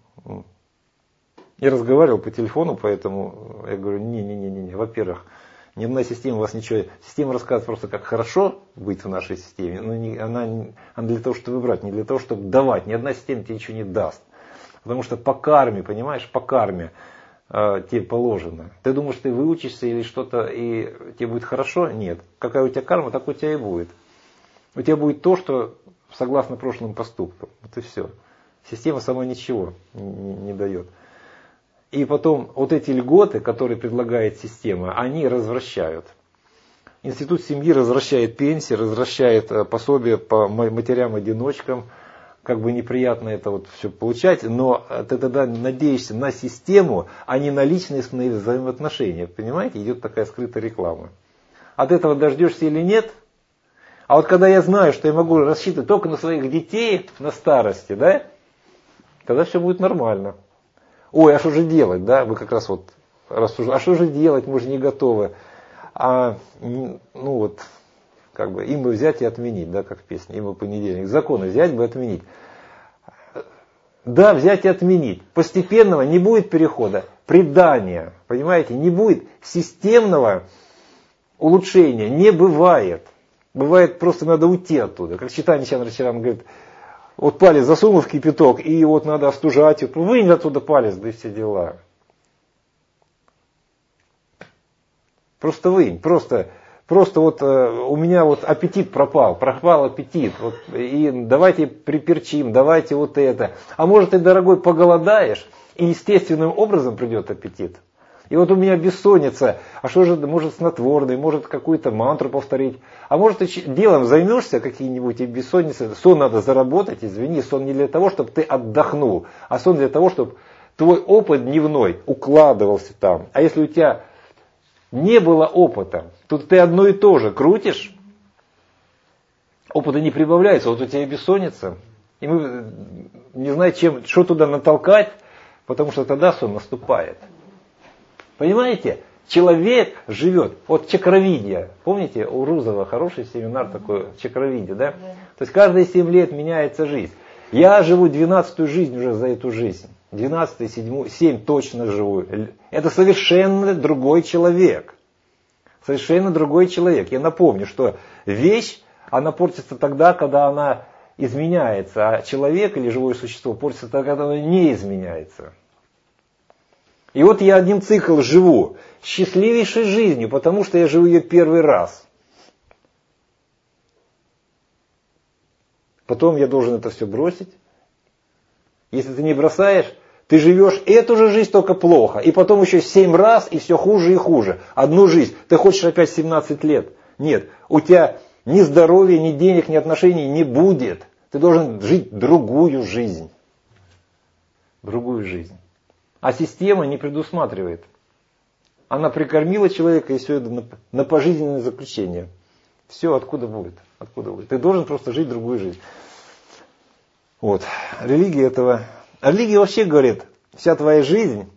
A: Я разговаривал по телефону, поэтому я говорю, не-не-не-не. Во-первых, ни одна система у вас ничего... Система рассказывает просто, как хорошо быть в нашей системе. Но не, она, она для того, чтобы выбрать, не для того, чтобы давать. Ни одна система тебе ничего не даст. Потому что по карме, понимаешь, по карме э, тебе положено. Ты думаешь, ты выучишься или что-то, и тебе будет хорошо? Нет. Какая у тебя карма, так у тебя и будет. У тебя будет то, что... согласно прошлым поступкам. Вот и все. Система сама ничего не, не, не дает. И потом вот эти льготы, которые предлагает система, они развращают. Институт семьи развращает пенсии, развращает пособие по матерям-одиночкам. Как бы неприятно это вот все получать, но ты тогда надеешься на систему, а не на личностные взаимоотношения. Понимаете, идет такая скрытая реклама. От этого дождешься или нет? А вот когда я знаю, что я могу рассчитывать только на своих детей на старости, да, тогда все будет нормально. Ой, а что же делать, да, вы как раз вот рассуждаете, а что же делать, мы же не готовы. А, ну вот, как бы, им бы взять и отменить, да, как в песне, им бы понедельник. Законы взять бы отменить. Да, взять и отменить. Постепенного не будет перехода, предания, понимаете, не будет системного улучшения, не бывает. Бывает, просто надо уйти оттуда. Как Чайтанья Чандрачаран говорит, вот палец засунул в кипяток, и вот надо остужать, вот, вынь оттуда палец, да и все дела. Просто вынь, просто Просто вот у меня вот аппетит пропал, пропал аппетит. Вот, и давайте приперчим, давайте вот это. А может, ты, дорогой, поголодаешь, и естественным образом придет аппетит. И вот у меня бессонница, а что же, может снотворный, может какую-то мантру повторить. А может, ты делом займешься какие-нибудь и бессонницы. Сон надо заработать, извини, сон не для того, чтобы ты отдохнул, а сон для того, чтобы твой опыт дневной укладывался там. А если у тебя не было опыта, то ты одно и то же крутишь, опыта не прибавляется, вот у тебя бессонница. И мы не знаем, чем, что туда натолкать, потому что тогда сон наступает. Понимаете? Человек живет, вот чакровидие, помните, у Рузова хороший семинар такой, чакровидие, да? То есть каждые семь лет меняется жизнь. Я живу двенадцатую жизнь уже за эту жизнь. двенадцатый, седьмой, семь точно живу. Это совершенно другой человек. Совершенно другой человек. Я напомню, что вещь, она портится тогда, когда она изменяется, а человек или живое существо портится тогда, когда оно не изменяется. И вот я один цикл живу счастливейшей жизнью, потому что я живу ее первый раз. Потом я должен это все бросить. Если ты не бросаешь, ты живешь эту же жизнь, только плохо. И потом еще семь раз, и все хуже и хуже. Одну жизнь. Ты хочешь опять семнадцать лет. Нет, у тебя ни здоровья, ни денег, ни отношений не будет. Ты должен жить другую жизнь. Другую жизнь. А система не предусматривает. Она прикормила человека, и все это на, на пожизненное заключение. Все откуда будет? Откуда будет? Ты должен просто жить другую жизнь. Вот. Религия этого... А религия вообще говорит, вся твоя жизнь,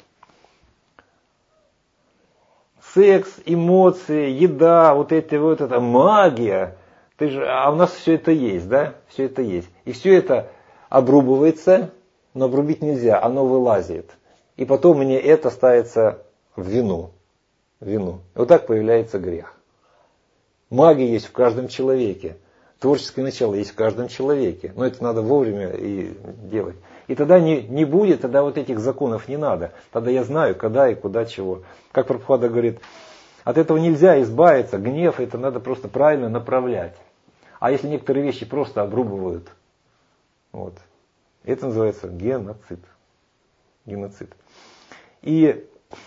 A: секс, эмоции, еда, вот это вот это, магия, ты же, а у нас все это есть, да? Все это есть. И все это обрубывается, но обрубить нельзя, оно вылазит. И потом мне это ставится в вину. В вину. И вот так появляется грех. Магия есть в каждом человеке. Творческое начало есть в каждом человеке. Но это надо вовремя и делать. И тогда не, не будет, тогда вот этих законов не надо. Тогда я знаю, когда и куда чего. Как Прабхупада говорит, от этого нельзя избавиться. Гнев это надо просто правильно направлять. А если некоторые вещи просто обрубывают, вот, это называется геноцид. Геноцид. И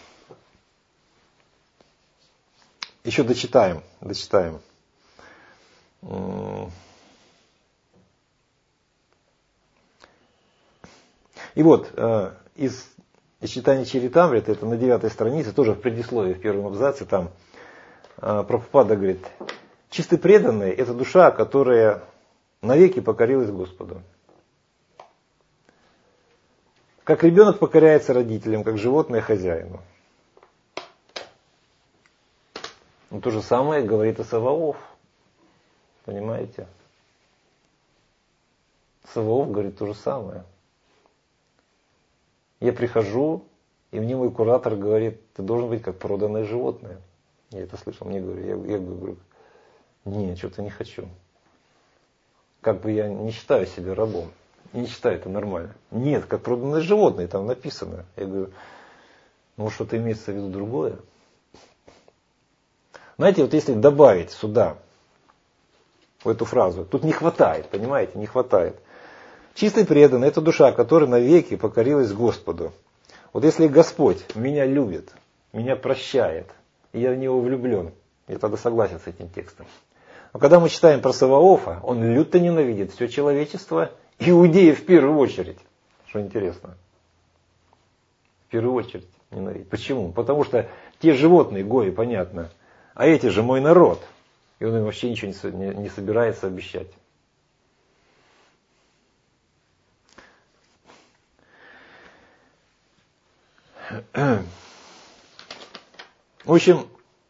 A: еще дочитаем. Дочитаем. И вот, из, из читания Чаритамриты, это на девятой странице, тоже в предисловии, в первом абзаце, там Прабхупада говорит, чистый преданный – это душа, которая навеки покорилась Господу. Как ребенок покоряется родителям, как животное хозяину. Но то же самое говорит и Саваоф. Понимаете? Саваоф говорит то же самое. Я прихожу, и мне мой куратор говорит, ты должен быть как проданное животное. Я это слышал, мне говорят, я, я говорю, нет, что-то не хочу. Как бы я не считаю себя рабом. Не считаю это нормально. Нет, как проданное животное, там написано. Я говорю, ну что-то имеется в виду другое. Знаете, вот если добавить сюда, в эту фразу, тут не хватает, понимаете, не хватает. Чистый преданный – это душа, которая навеки покорилась Господу. Вот если Господь меня любит, меня прощает, и я в Него влюблен, я тогда согласен с этим текстом. Но когда мы читаем про Саваофа, он люто ненавидит все человечество, иудеев в первую очередь. Что интересно. В первую очередь ненавидит. Почему? Потому что те животные, гои, понятно, а эти же мой народ. И он им вообще ничего не, не собирается обещать. В общем,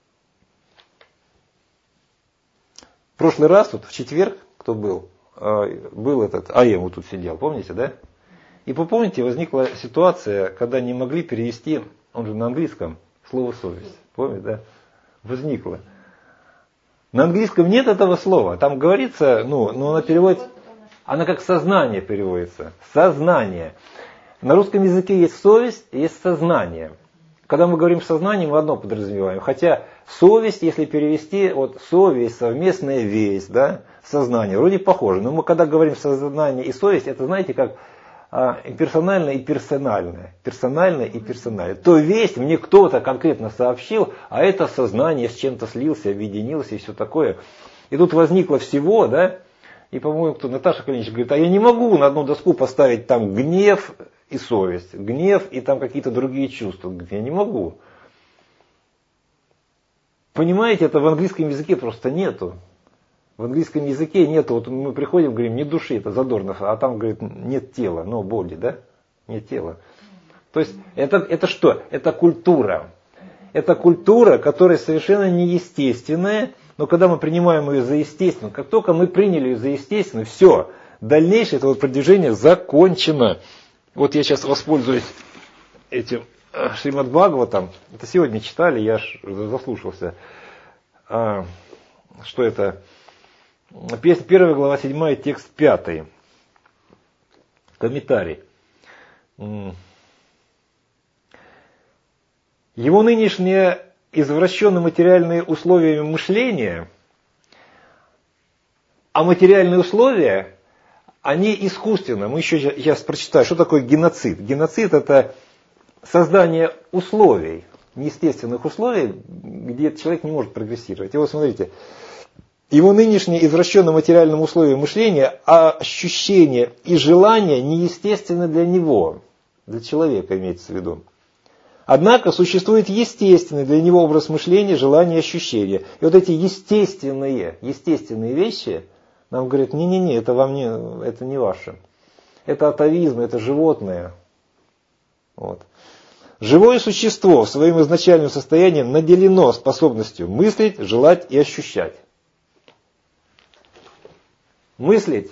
A: в прошлый раз, вот в четверг, кто был, был этот АЭМ, вот тут сидел, помните, да? И помните, возникла ситуация, когда не могли перевести, он же на английском, слово совесть. Помните, да? Возникло. На английском нет этого слова. Там говорится, ну, но она переводится, она как сознание переводится. Сознание. На русском языке есть совесть и есть сознание. Когда мы говорим сознание, мы одно подразумеваем. Хотя совесть, если перевести, вот совесть, совместная весть, да, сознание, вроде похоже. Но мы когда говорим сознание и совесть, это знаете как а, персональное и персональное. Персональное и персональное. То весть мне кто-то конкретно сообщил, а это сознание с чем-то слился, объединился и все такое. И тут возникло всего, да, и, по-моему, кто, Наташа Калинич говорит, а я не могу на одну доску поставить там гнев и совесть, гнев и там какие-то другие чувства. Говорит, я не могу. Понимаете, это в английском языке просто нету. В английском языке нету, вот мы приходим, говорим, нет души, это Задорнов, а там, говорит, нет тела, no body, да? Нет тела. То есть, это, это что? Это культура. Это культура, которая совершенно неестественная, но когда мы принимаем ее за естественную, как только мы приняли ее за естественную, все, дальнейшее это вот продвижение закончено. Вот я сейчас воспользуюсь этим Шримад Бхагаватам. Это сегодня читали, я аж заслушался. А, что это? Песня первая, глава седьмая, текст пятый. Комментарий. Его нынешние извращенные материальные условия мышления, а материальные условия, они искусственно. Мы еще сейчас прочитаем, что такое геноцид. Геноцид это создание условий, неестественных условий, где человек не может прогрессировать. И вот смотрите, его нынешнее извращенное материальным условием мышления, а ощущения и желания неестественны для него, для человека имеется в виду. Однако существует естественный для него образ мышления, желания и ощущения. И вот эти естественные, естественные вещи нам говорят, не-не-не, это вам не, это не ваше. Это атовизм, это животное. Вот. Живое существо в своем изначальном состоянии наделено способностью мыслить, желать и ощущать. Мыслить.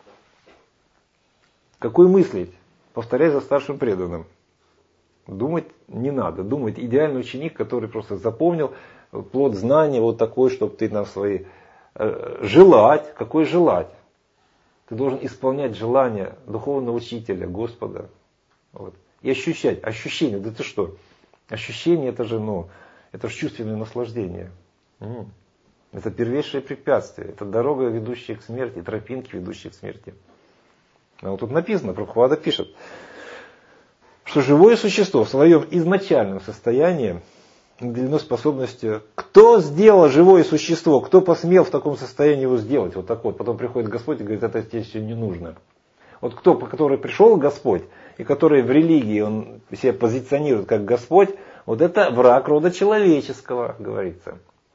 A: Какой мыслить? Повторяй за старшим преданным. Думать не надо. Думать идеальный ученик, который просто запомнил плод знания вот такой, чтобы ты там свои... Э, желать. Какой желать? Ты должен исполнять желания духовного учителя, Господа. Вот. И ощущать. Ощущение. Да ты что? Ощущение это же, ну, это же чувственное наслаждение. М-м. Это первейшее препятствие. Это дорога, ведущая к смерти, тропинки, ведущие к смерти. А вот тут написано, Прабхупада пишет, что живое существо в своем изначальном состоянии наделено способностью. Кто сделал живое существо? Кто посмел в таком состоянии его сделать? Вот так вот. Потом приходит Господь и говорит, это тебе все не нужно. Вот кто, по который пришел Господь, и который в религии он себя позиционирует как Господь, вот это враг рода человеческого, говорится.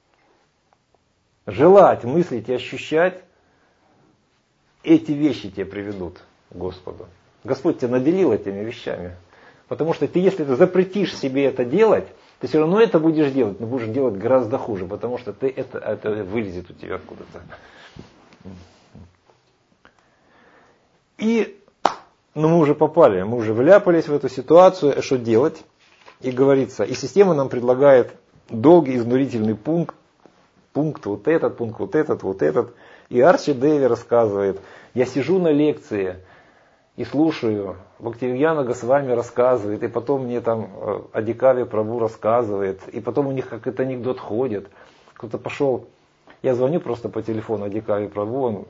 A: Желать, мыслить и ощущать, эти вещи тебя приведут к Господу. Господь тебя наделил этими вещами. Потому что ты, если ты запретишь себе это делать, ты все равно это будешь делать, но будешь делать гораздо хуже, потому что ты это, это вылезет у тебя откуда-то. И ну, мы уже попали, мы уже вляпались в эту ситуацию, что делать? И говорится, и система нам предлагает долгий изнурительный пункт, пункт вот этот, пункт вот этот, вот этот. И Арчи Деви рассказывает, я сижу на лекции и слушаю, Бхактивинода Госвами рассказывает, и потом мне там Адикави Прабху рассказывает, и потом у них как это анекдот ходит. Кто-то пошел, я звоню просто по телефону Адикави Прабху, он,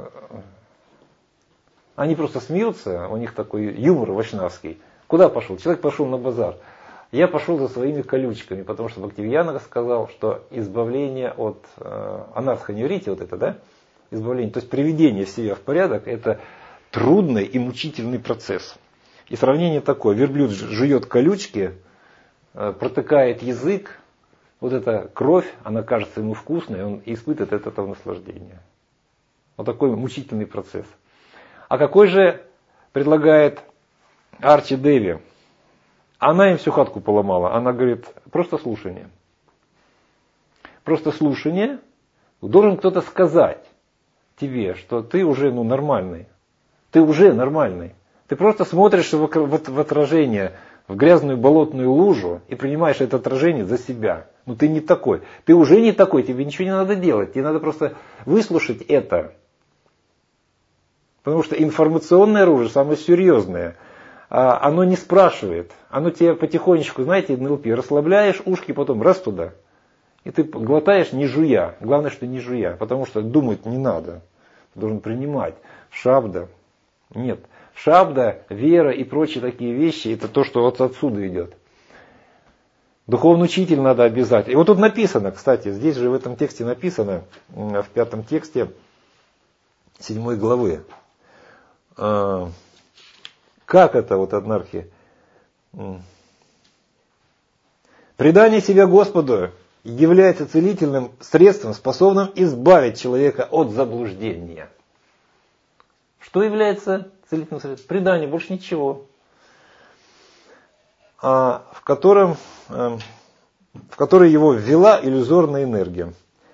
A: они просто смеются, у них такой юмор вайшнавский. Куда пошел? Человек пошел на базар. Я пошел за своими колючками, потому что Бхактивинода сказал, что избавление от э, анарханеврити, вот это, да, избавление, то есть приведение себя в порядок, это трудный и мучительный процесс. И сравнение такое, верблюд жует колючки, э, протыкает язык, вот эта кровь, она кажется ему вкусной, он испытывает от этого наслаждение. Вот такой мучительный процесс. А какой же предлагает Арчи Деви? Она им всю хатку поломала. Она говорит, просто слушание. Просто слушание. Должен кто-то сказать тебе, что ты уже ну, нормальный. Ты уже нормальный. Ты просто смотришь в, в, в отражение, в грязную болотную лужу и принимаешь это отражение за себя. Но ты не такой. Ты уже не такой, тебе ничего не надо делать. Тебе надо просто выслушать это. Потому что информационное оружие самое серьезное. оно не спрашивает. Оно тебе потихонечку, знаете, эн эл пи, расслабляешь ушки, потом раз туда. И ты глотаешь не жуя. Главное, что не жуя. Потому что думать не надо. Ты должен принимать. Шабда. Нет. Шабда, вера и прочие такие вещи, это то, что вот отсюда идет. Духовный учитель надо обязать. И вот тут написано, кстати, здесь же в этом тексте написано, в пятом тексте седьмой главы. Как это вот анархия? Предание себя Господу является целительным средством, способным избавить человека от заблуждения. Что является целительным средством? Предание, больше ничего. А, в, котором, а, в который его ввела иллюзорная энергия.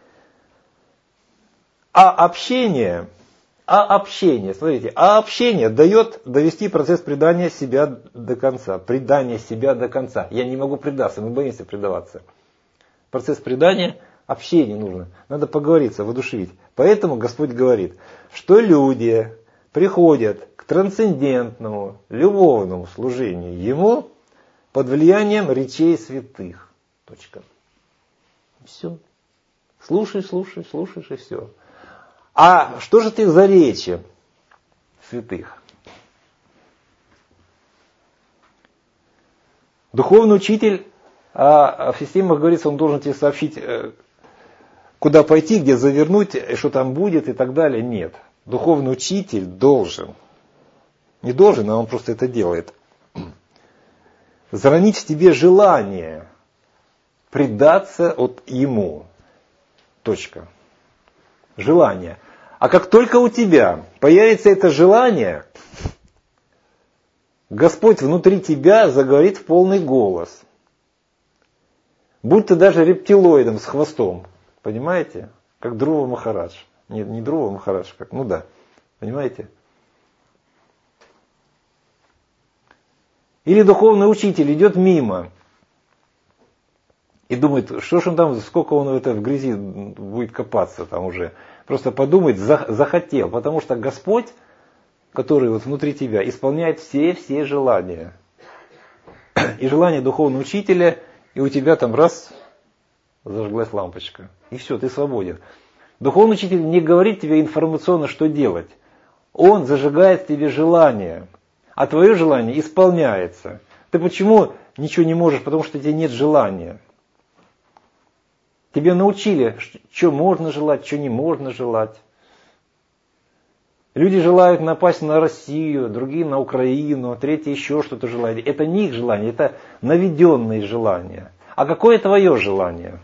A: А общение, а общение, смотрите, а общение дает довести процесс предания себя до конца. Предание себя до конца. Я не могу предаться, мы боимся предаваться. Процесс предания, общение нужно. Надо поговориться, воодушевить. Поэтому Господь говорит, что люди приходят к трансцендентному, любовному служению Ему под влиянием речей святых. Точка. Все. Слушаешь, слушаешь, слушаешь и все. А что же ты за речи святых? Духовный учитель, а в системах говорится, он должен тебе сообщить, куда пойти, где завернуть, что там будет и так далее. Нет. Духовный учитель должен, не должен, а он просто это делает, заронить в тебе желание предаться от ему. Точка. Желание. А как только у тебя появится это желание, Господь внутри тебя заговорит в полный голос. Будь ты даже рептилоидом с хвостом. Понимаете? Как Друва Махарадж. Нет, не Друва Махарадж, как, ну да. Понимаете? Или духовный учитель идет мимо и думает, что ж он там, сколько он это в грязи будет копаться там уже. Просто подумать захотел, потому что Господь, который вот внутри тебя, исполняет все-все желания. И желание духовного учителя, и у тебя там раз, зажглась лампочка. И все, ты свободен. Духовный учитель не говорит тебе информационно, что делать. Он зажигает в тебе желание. А твое желание исполняется. Ты почему ничего не можешь? Потому что у тебя нет желания. Тебе научили, что можно желать, что не можно желать. Люди желают напасть на Россию, другие на Украину, третьи еще что-то желают. Это не их желание, это наведенные желания. А какое твое желание?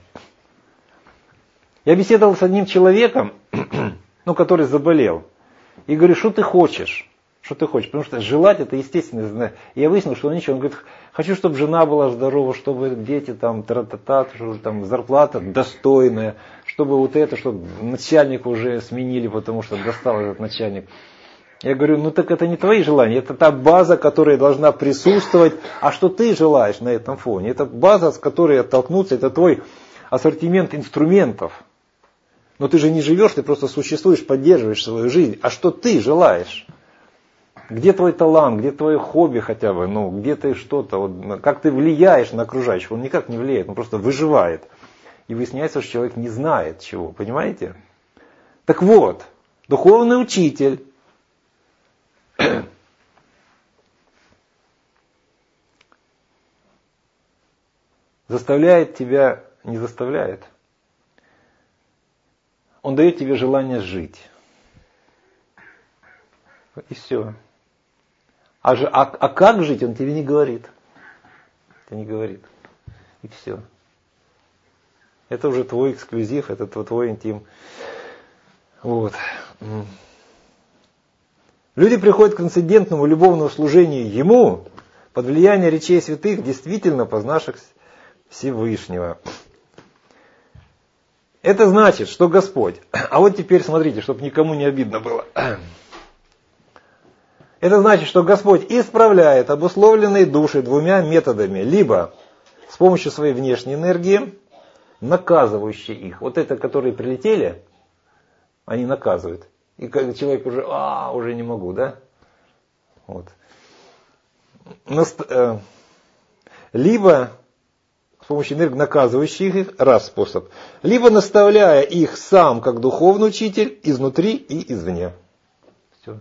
A: Я беседовал с одним человеком, ну, который заболел. И говорю, что ты хочешь? Что ты хочешь? Потому что желать это естественно. И я выяснил, что он ничего. Он говорит, хочу, чтобы жена была здорова, чтобы дети там, тра-та-та, чтобы там зарплата достойная, чтобы вот это, чтобы начальника уже сменили, потому что достал этот начальник. Я говорю, ну так это не твои желания, это та база, которая должна присутствовать. А что ты желаешь на этом фоне? Это база, с которой оттолкнуться, это твой ассортимент инструментов. Но ты же не живешь, ты просто существуешь, поддерживаешь свою жизнь. А что ты желаешь? Где твой талант, где твое хобби хотя бы, ну, где ты что-то, вот, как ты влияешь на окружающих? Он никак не влияет, он просто выживает. И выясняется, что человек не знает чего, понимаете? Так вот, духовный учитель заставляет тебя, не заставляет, он дает тебе желание жить. И все. А, же, а, а как жить, он тебе не говорит. Это не говорит. И все. Это уже твой эксклюзив, это твой интим. Вот. Люди приходят к трансцендентному любовному служению Ему под влияние речей святых, действительно познавших Всевышнего. Это значит, что Господь... А вот теперь смотрите, чтобы никому не обидно было. Это значит, что Господь исправляет обусловленные души двумя методами. Либо с помощью своей внешней энергии, наказывающей их. Вот это, которые прилетели, они наказывают. И человек уже, а, уже не могу, да? Вот. либо с помощью энергии, наказывающих их, раз способ, либо наставляя их сам, как духовный учитель, изнутри и извне. Все.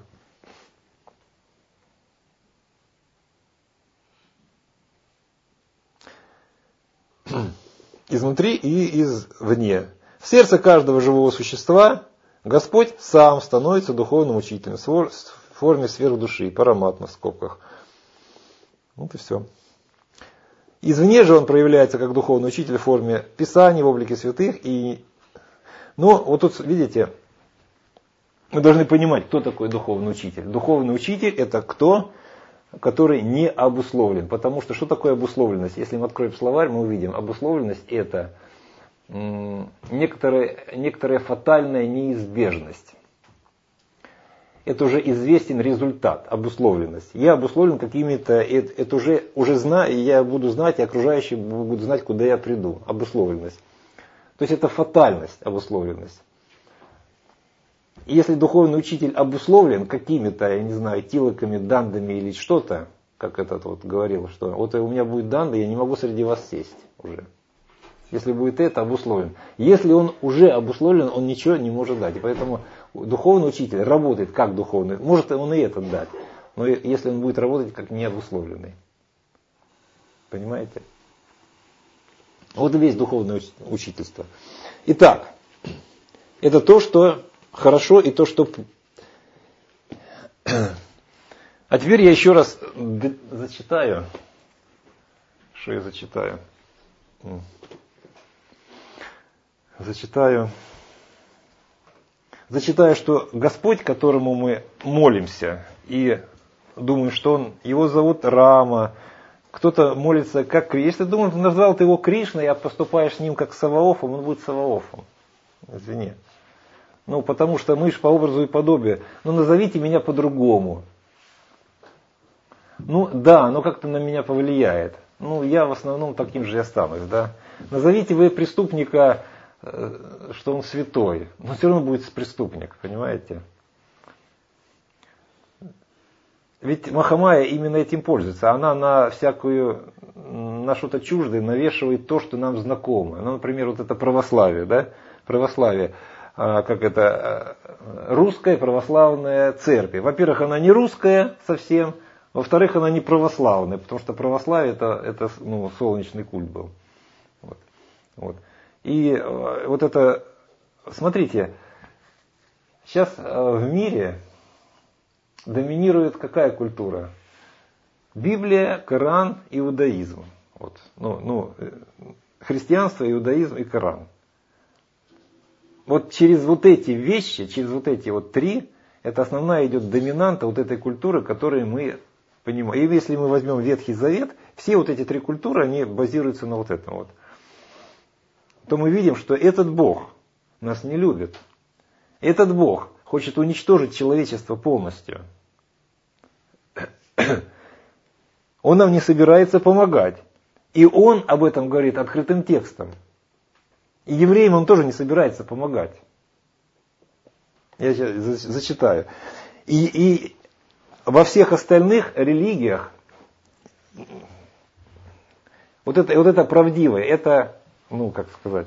A: Изнутри и извне. В сердце каждого живого существа Господь сам становится духовным учителем в форме сверхдуши, параматма в скобках. Вот и все. Извне же он проявляется как духовный учитель в форме Писаний, в облике святых. И... Но вот тут, видите, мы должны понимать, кто такой духовный учитель. Духовный учитель это кто, который не обусловлен. Потому что что такое обусловленность? Если мы откроем словарь, мы увидим, обусловленность это некоторая, некоторая фатальная неизбежность. Это уже известен результат, обусловленность. Я обусловлен какими-то, это, это уже, уже знаю, я буду знать, и окружающие будут знать, куда я приду. Обусловленность. То есть это фатальность, обусловленность. И если духовный учитель обусловлен какими-то, я не знаю, тилоками, дандами или что-то, как этот вот говорил, что вот у меня будет данда, я не могу среди вас сесть уже. Если будет это, обусловлен. Если он уже обусловлен, он ничего не может дать. И поэтому духовный учитель работает как духовный. Может он и этот дать. Но если он будет работать как необусловленный. Понимаете? Вот и весь духовное учительство. Итак, это то, что хорошо и то, что... А теперь я еще раз зачитаю. Что я зачитаю? Зачитаю. Зачитаю, что Господь, которому мы молимся, и думаем, что он, его зовут Рама, кто-то молится как... Если думаешь, назвал ты его Кришной, а поступаешь с ним как с Саваофом, он будет Саваофом. Извини. Ну, потому что мы же по образу и подобию. Ну, назовите меня по-другому. Ну, да, оно как-то на меня повлияет. Ну, я в основном таким же и останусь, да. Назовите вы преступника, что он святой, но все равно будет преступник, понимаете? Ведь Махамая именно этим пользуется. Она на всякую, на что-то чуждое навешивает то, что нам знакомо. Ну, например, вот это православие, да? Православие, как это, русская православная церковь. Во-первых, она не русская совсем, во-вторых, она не православная, потому что православие это, это ну, солнечный культ был. Вот. Вот. И вот это, смотрите, сейчас в мире доминирует какая культура? Библия, Коран, иудаизм. Вот. Ну, ну, христианство, иудаизм и Коран. Вот через вот эти вещи, через вот эти вот три, это основная идет доминанта вот этой культуры, которую мы понимаем. И если мы возьмем Ветхий Завет, все вот эти три культуры, они базируются на вот этом вот. То мы видим, что этот Бог нас не любит. Этот Бог хочет уничтожить человечество полностью. Он нам не собирается помогать. И Он об этом говорит открытым текстом. И евреям Он тоже не собирается помогать. Я сейчас зачитаю. И, и во всех остальных религиях вот это, вот это правдивое, это... ну, как сказать,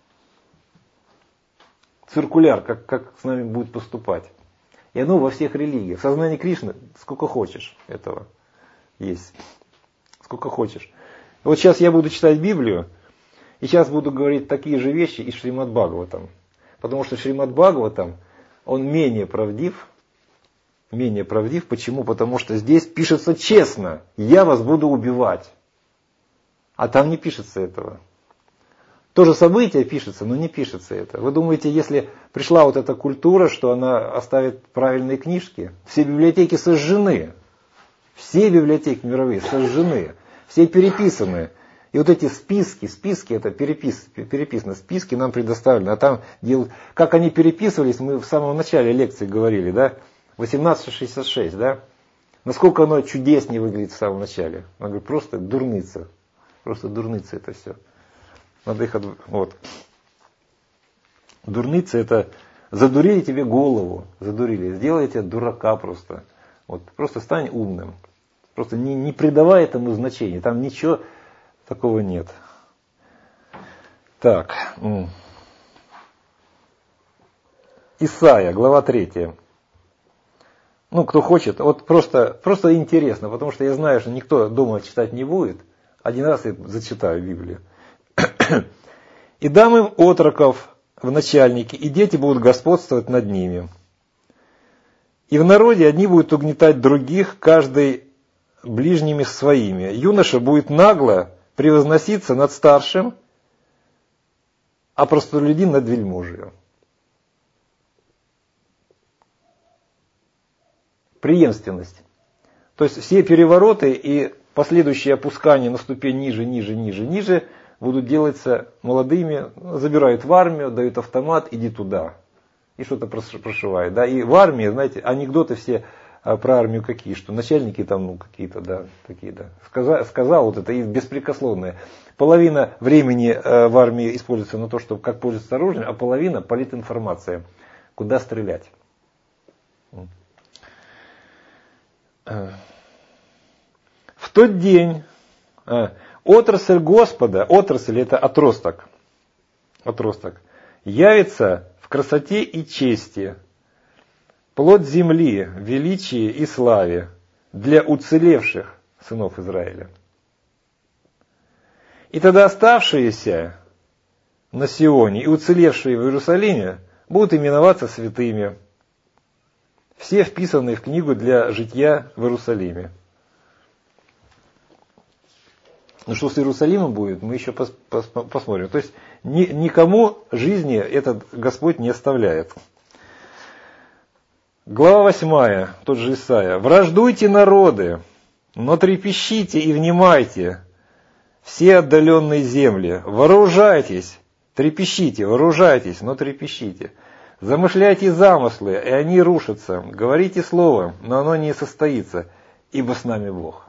A: циркуляр, как, как с нами будет поступать. И оно во всех религиях. В сознании Кришны сколько хочешь этого есть. Сколько хочешь. И вот сейчас я буду читать Библию, и сейчас буду говорить такие же вещи из Шримад Бхагаватам. Потому что Шримад Бхагаватам, он менее правдив. Менее правдив. Почему? Потому что здесь пишется честно. Я вас буду убивать. А там не пишется этого. То же событие пишется, но не пишется это. Вы думаете, если пришла вот эта культура, что она оставит правильные книжки? Все библиотеки сожжены. Все библиотеки мировые сожжены. Все переписаны. И вот эти списки, списки, это перепис, переписаны списки нам предоставлены. А там, как они переписывались, мы в самом начале лекции говорили, да? восемнадцать шестьдесят шесть, да? Насколько оно чудеснее выглядит в самом начале. Он говорит, просто дурница. Просто дурница это все. Надо их от... вот. Дурница это задурили тебе голову, задурили, сделайте дурака просто. Вот. Просто стань умным. Просто не, не придавая этому значения. Там ничего такого нет. Так. Исайя, глава третья. Ну, кто хочет, вот просто, просто интересно, потому что я знаю, что никто дома читать не будет. Один раз я зачитаю Библию. «И дам им отроков в начальники, и дети будут господствовать над ними. И в народе одни будут угнетать других, каждый ближними своими. Юноша будет нагло превозноситься над старшим, а простолюдин над вельможею». Преемственность. То есть все перевороты и последующее опускание на ступень ниже, ниже, ниже, ниже будут делаться молодыми, забирают в армию, дают автомат, иди туда. И что-то прошивает. Да? И в армии, знаете, анекдоты все про армию какие, что начальники там, ну, какие-то, да, такие, да. Сказал, сказал вот это, и беспрекословное. Половина времени в армии используется на то, чтобы как пользоваться оружием, а половина политинформация. Куда стрелять. В тот день отрасль Господа, отрасль это отросток, отросток, явится в красоте и чести, плод земли, в величии и славе для уцелевших сынов Израиля. И тогда оставшиеся на Сионе и уцелевшие в Иерусалиме будут именоваться святыми, все вписанные в книгу для житья в Иерусалиме. Ну что с Иерусалимом будет, мы еще пос, пос, посмотрим. То есть ни, никому жизни этот Господь не оставляет. Глава восьмая, тот же Исайя. «Враждуйте народы, но трепещите и внимайте, все отдаленные земли. Вооружайтесь, трепещите, вооружайтесь, но трепещите. Замышляйте замыслы, и они рушатся. Говорите слово, но оно не состоится, ибо с нами Бог».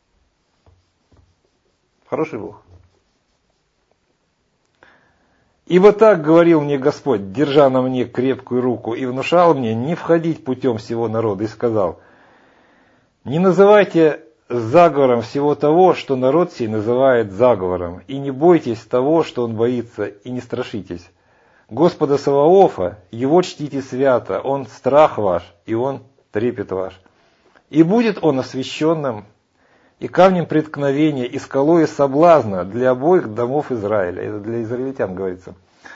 A: Хороший Бог. «Ибо так говорил мне Господь, держа на мне крепкую руку, и внушал мне не входить путем всего народа, и сказал: не называйте заговором всего того, что народ сей называет заговором, и не бойтесь того, что он боится, и не страшитесь. Господа Саваофа, Его чтите свято, Он страх ваш, и Он трепет ваш. И будет Он освященным, и камнем преткновения, и скалой соблазна для обоих домов Израиля». Это для израильтян говорится.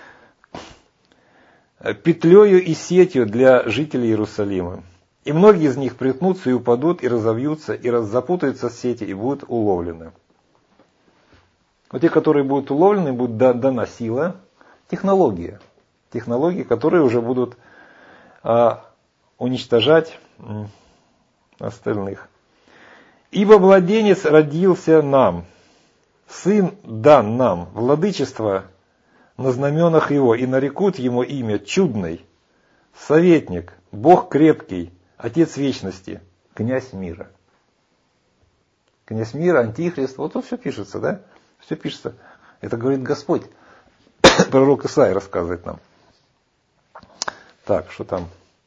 A: «Петлею и сетью для жителей Иерусалима. И многие из них приткнутся и упадут, и разовьются, и запутаются в сети, и будут уловлены». Вот те, которые будут уловлены, будут дана сила, технологии. Технологии, которые уже будут а, уничтожать м, остальных. «Ибо младенец родился нам, сын дан нам, владычество на знаменах его, и нарекут ему имя чудный, советник, Бог крепкий, Отец вечности, князь мира». Князь мира, антихрист, вот тут все пишется, да? Все пишется. Это говорит Господь. Пророк Исаия рассказывает нам. Так, что там?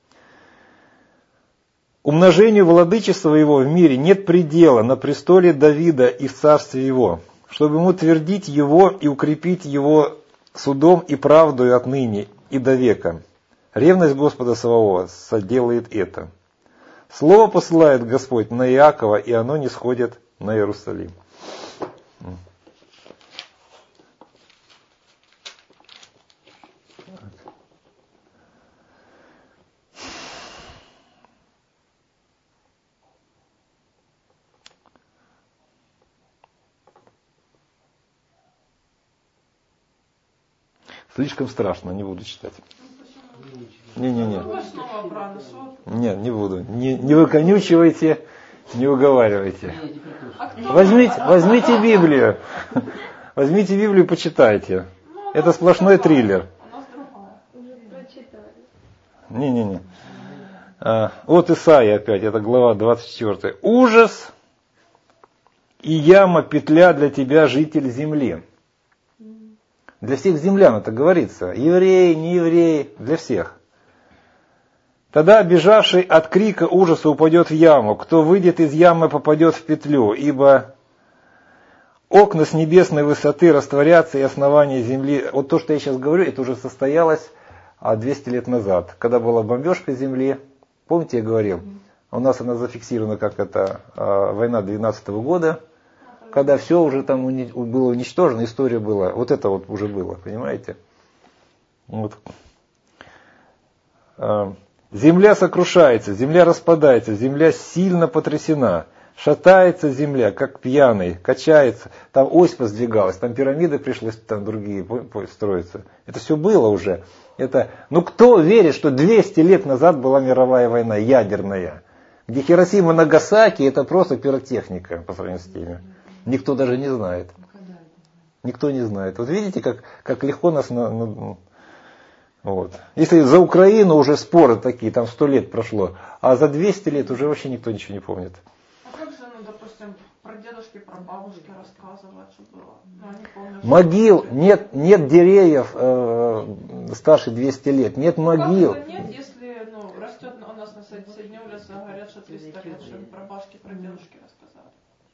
A: «Умножению владычества его в мире нет предела на престоле Давида и в царстве его, чтобы ему твердить его и укрепить его судом и правдою отныне и до века. Ревность Господа Саваофа соделает это. Слово посылает Господь на Иакова, и оно не сходит на Иерусалим». Слишком страшно, не буду читать. Не-не-не. Нет, не буду. Не, не выконючивайте, не уговаривайте. Возьмите, возьмите Библию. Возьмите Библию и почитайте. Это сплошной триллер. Не-не-не. А, вот Исаия опять, это глава двадцать четвёртая. «Ужас и яма, петля для тебя, житель земли». Для всех землян это говорится. Евреи, не евреи, для всех. Тогда бежавший от крика ужаса упадет в яму. Кто выйдет из ямы, попадет в петлю, ибо окна с небесной высоты растворятся, и основания земли... Вот то, что я сейчас говорю, это уже состоялось двести лет назад, когда была бомбежка земли. Помните, я говорил? У нас она зафиксирована как это война двенадцатого года, когда все уже там было уничтожено, история была. Вот это вот уже было, понимаете? Вот. Земля сокрушается, земля распадается, земля сильно потрясена. Шатается земля, как пьяный, качается. Там ось поздвигалась, там пирамиды пришлось там другие строиться. Это все было уже. Это, ну кто верит, что двести лет назад была мировая война, ядерная, где Хиросима, Нагасаки, это просто пиротехника по сравнению с теми. Никто даже не знает. Никто не знает. Вот видите, как, как легко нас... На, на, вот. Если за Украину уже споры такие, там сто лет прошло, а за двести лет уже вообще никто ничего не помнит.
B: А как же, ну, допустим, про дедушки, про бабушки рассказывать, что было? Ну, они помнят,
A: могил, что... нет, нет деревьев э, старше двухсот лет, нет могил.
B: Как это нет, если ну, растет у нас на соседней улице, говорят, что триста лет, что про бабушки, про дедушки рассказали.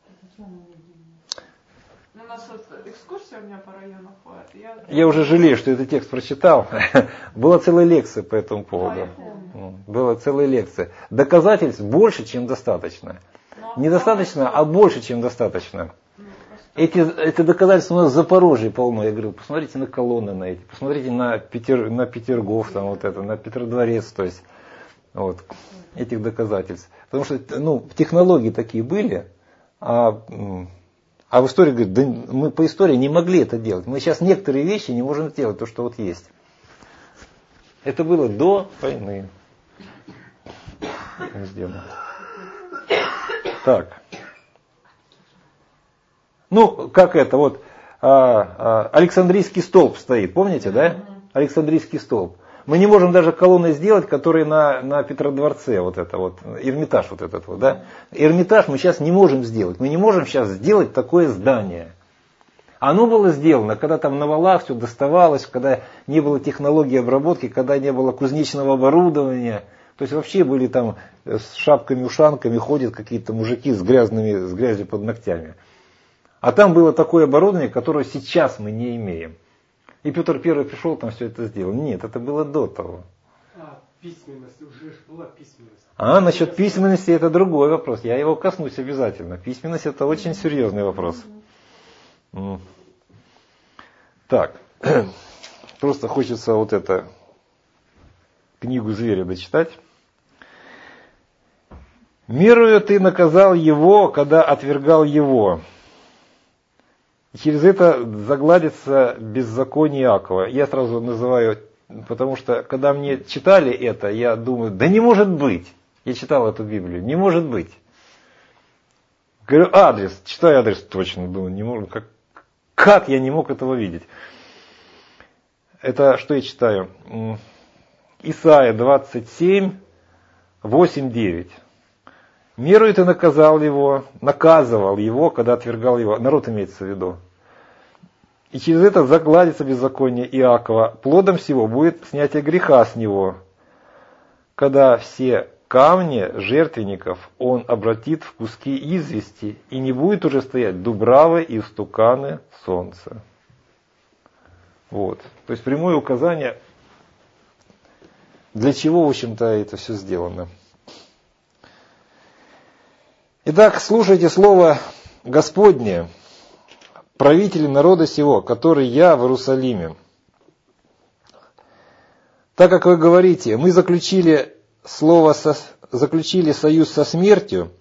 B: У нас вот экскурсия у меня по району ходит. Я...
A: я уже жалею, что этот текст прочитал. Была целая лекция по этому поводу. А, Была целая лекция. Доказательств больше, чем достаточно. Но недостаточно, а больше, чем достаточно. Ну, эти, эти доказательства у нас в Запорожье полно. Я говорю, посмотрите на колонны на эти, посмотрите на, Петер, на Петергоф, там, вот это, на Петродворец. То есть, вот, этих доказательств. Потому что ну, технологии такие были, а... А в истории говорит, да мы по истории не могли это делать. Мы сейчас некоторые вещи не можем сделать, то, что вот есть. Это было до войны. Так. Ну, как это, вот а, а, Александрийский столб стоит, помните, да? Александрийский столб. Мы не можем даже колонны сделать, которые на, на Петродворце, вот это вот, Эрмитаж вот этот вот, да. Эрмитаж мы сейчас не можем сделать. Мы не можем сейчас сделать такое здание. Оно было сделано, когда там на валах все доставалось, когда не было технологии обработки, когда не было кузнечного оборудования. То есть вообще были там с шапками-ушанками ходят какие-то мужики с грязными, с грязью под ногтями. А там было такое оборудование, которое сейчас мы не имеем. И Петр Первый пришел, там все это сделал. Нет, это было до того.
C: А, письменность, уже была письменность.
A: А, насчет письменности это другой вопрос. Я его коснусь обязательно. Письменность это очень серьезный вопрос. Mm. Так, просто хочется вот это, книгу зверя дочитать. «Мирою ты наказал его, когда отвергал его». И через это загладится беззаконие Иакова. Я сразу называю, потому что когда мне читали это, я думаю, да не может быть. Я читал эту Библию, не может быть. Говорю, адрес, читаю адрес точно, думаю, не может, как, как я не мог этого видеть. Это что я читаю? Исайя двадцать семь, восемь девять. Мерою ты наказал его, наказывал его, когда отвергал его. Народ имеется в виду. И через это загладится беззаконие Иакова. Плодом всего будет снятие греха с него, когда все камни жертвенников он обратит в куски извести, и не будет уже стоять дубравы и истуканы солнца. Вот. То есть прямое указание, для чего, в общем-то, это все сделано. Итак, слушайте слово Господне, правители народа сего, который я в Иерусалиме. Так как вы говорите, мы заключили, слово со, заключили союз со смертью,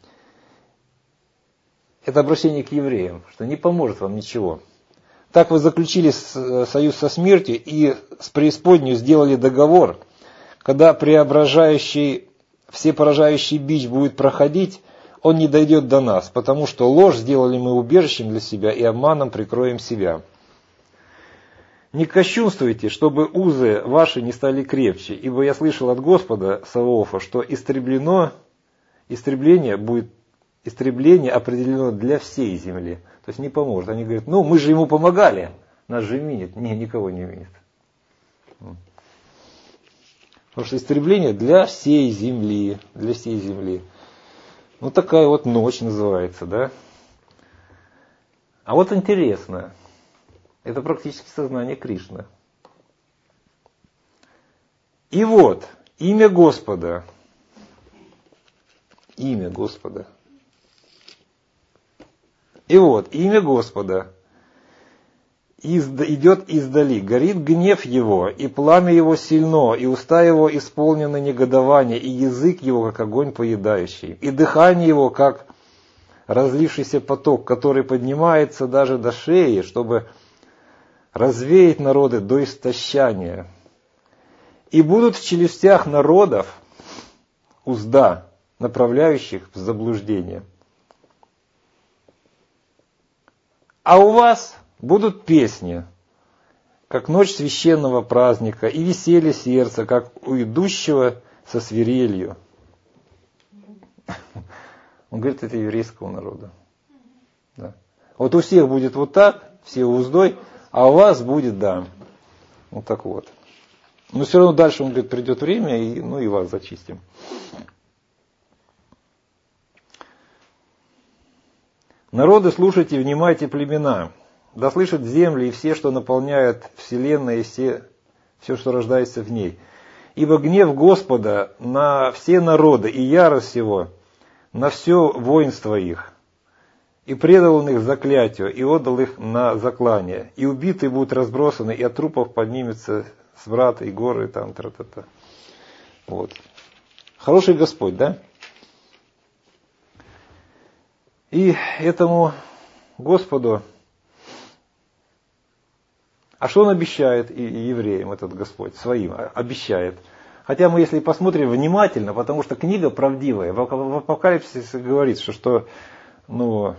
A: это обращение к евреям, что не поможет вам ничего. Так вы заключили союз со смертью и с преисподней сделали договор, когда преображающий, всепоражающий бич будет проходить, он не дойдет до нас, потому что ложь сделали мы убежищем для себя и обманом прикроем себя. Не кощунствуйте, чтобы узы ваши не стали крепче, ибо я слышал от Господа Саваофа, что истреблено, истребление будет, истребление определено для всей земли. То есть не поможет. Они говорят, ну мы же ему помогали, нас же минит. Не, никого не минит. Потому что истребление для всей земли, для всей земли. Ну, такая вот ночь называется, да? А вот интересно, это практически сознание Кришны. И вот, имя Господа, имя Господа, и вот, имя Господа идет издали, горит гнев его, и пламя его сильно, и уста его исполнены негодования, и язык его, как огонь поедающий, и дыхание его, как разлившийся поток, который поднимается даже до шеи, чтобы развеять народы до истощания. И будут в челюстях народов узда, направляющих в заблуждение. А у вас будут песни, как ночь священного праздника, и веселье сердца, как у идущего со свирелью. Он говорит, это еврейского народа. Да. Вот у всех будет вот так, все уздой, а у вас будет, да, вот так вот. Но все равно дальше, он говорит, придет время, и, ну и вас зачистим. Народы, слушайте, внимайте племена. Да слышат земли и все, что наполняет вселенная, и все, все, что рождается в ней. Ибо гнев Господа на все народы, и ярость его на все воинство их. И предал он их заклятию, и отдал их на заклание. И убитые будут разбросаны, и от трупов поднимется сврат, и горы, там, тра-та-та. Вот. Хороший Господь, да? И этому Господу, а что он обещает и евреям, этот Господь, своим обещает? Хотя мы, если посмотрим внимательно, потому что книга правдивая, в Апокалипсисе говорится, что, что ну,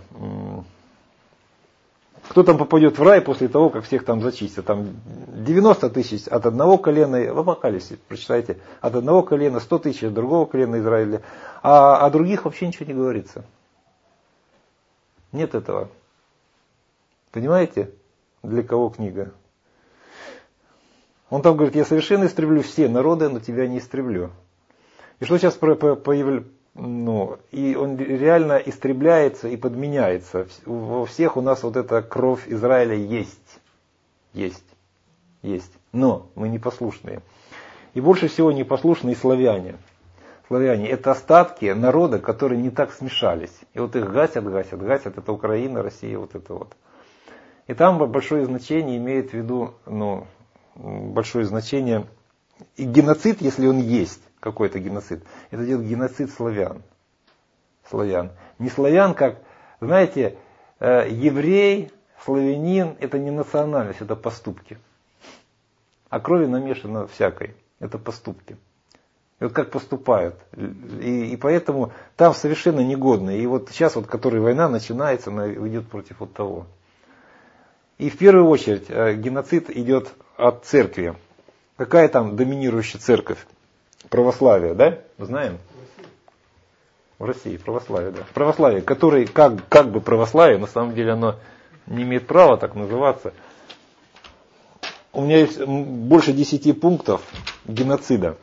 A: кто там попадет в рай после того, как всех там зачистят. Там девяносто тысяч от одного колена, в Апокалипсисе, прочитайте, от одного колена, сто тысяч от другого колена Израиля, а о других вообще ничего не говорится. Нет этого. Понимаете, для кого книга? Он там говорит, я совершенно истреблю все народы, но тебя не истреблю. И что сейчас появляется? Ну, и он реально истребляется и подменяется. Во всех у нас вот эта кровь Израиля есть. Есть. Есть. Но мы непослушные. И больше всего непослушные славяне. Славяне – это остатки народа, которые не так смешались. И вот их гасят, гасят, гасят. Это Украина, Россия, вот это вот. И там большое значение имеет в виду, ну, большое значение. И геноцид, если он есть, какой-то геноцид, это идет геноцид славян. Славян. Не славян, как, знаете, еврей, славянин – это не национальность, это поступки. А крови намешано всякой. Это поступки. И вот как поступают. И, и поэтому там совершенно негодные. И вот сейчас, вот, которая война начинается, она идет против вот того. И в первую очередь геноцид идет от церкви. Какая там доминирующая церковь? Православие, да? Знаем? В России православие, да. Православие, которое как, как бы православие, на самом деле оно не имеет права так называться. У меня есть больше десяти пунктов геноцида.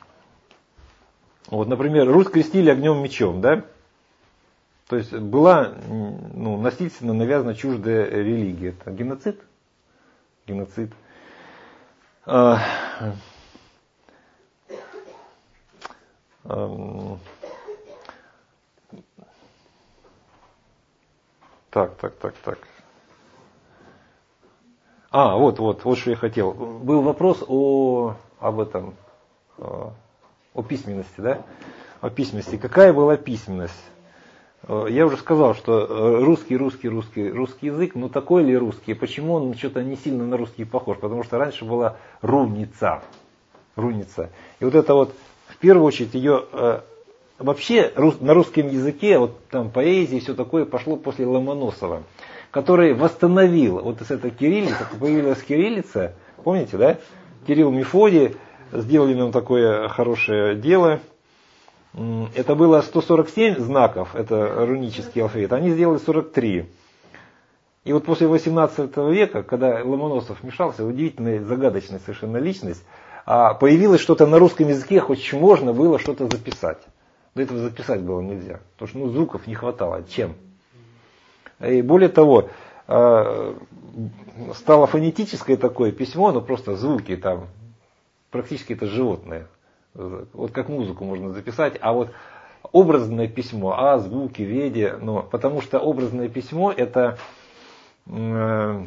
A: Вот, например, Русь крестили огнем мечом, да? То есть была, ну, насильственно навязана чуждая религия. Это геноцид? Геноцид. А, а, так, так, так, так. А, вот, вот, вот что я хотел. Был вопрос о, об этом, о, о письменности, да? О письменности. Какая была письменность? Я уже сказал, что русский, русский, русский, русский язык, но такой ли русский? Почему он что-то не сильно на русский похож? Потому что раньше была руница. Руница. И вот это вот, в первую очередь, ее вообще на русском языке, вот там поэзии и все такое пошло после Ломоносова, который восстановил, вот с этой кириллицы, появилась кириллица, помните, да? Кирилл Мефодий, сделали нам такое хорошее дело. Это было сто сорок семь знаков, это рунический алфавит, они сделали сорок три. И вот после восемнадцатого века, когда Ломоносов вмешался, удивительная, загадочная совершенно личность, а появилось что-то на русском языке, хоть можно было что-то записать. До этого записать было нельзя, потому что ну, звуков не хватало. Чем? И более того, стало фонетическое такое письмо, ну просто звуки там, практически это животные. Вот как музыку можно записать, а вот образное письмо, а звуки, веди, ну, потому что образное письмо это... Э,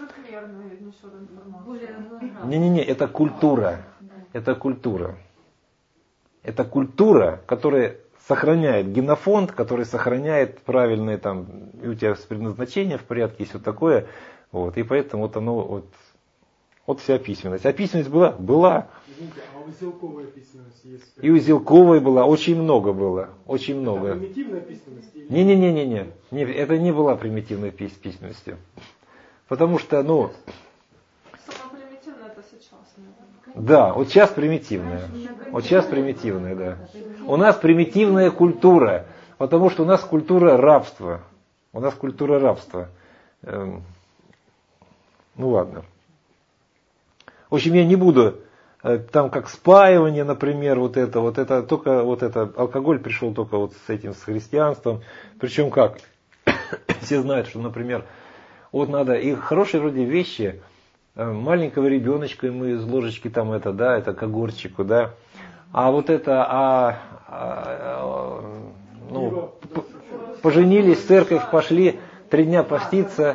A: Не-не-не, это культура. Это культура. Это культура, которая сохраняет генофонд, который сохраняет правильное там, и у тебя предназначение в порядке, и все такое. Вот, и поэтому вот оно вот, вот вся письменность. А письменность была? Была.
C: Извините, а узелковая письменность есть?
A: И узелковая была, очень много было. Очень много.
C: Это примитивная письменность? Или...
A: Не-не-не-не-не. Не, это не была примитивной пись- письменностью. Потому что, ну...
B: Самое примитивное это сейчас.
A: Да, вот сейчас примитивная. Вот сейчас примитивная, да. У нас примитивная культура, потому что у нас культура рабства. У нас культура рабства. Эм, ну ладно. В общем, я не буду, э, там как спаивание, например, вот это, вот это, только вот это, алкоголь пришел только вот с этим, с христианством. Причем как? Все знают, что, например, вот надо, и хорошие вроде вещи, маленького ребеночка ему из ложечки там это, да, это к огурчику, да. А вот это, а, а, ну, поженились, в церковь пошли, три дня поститься.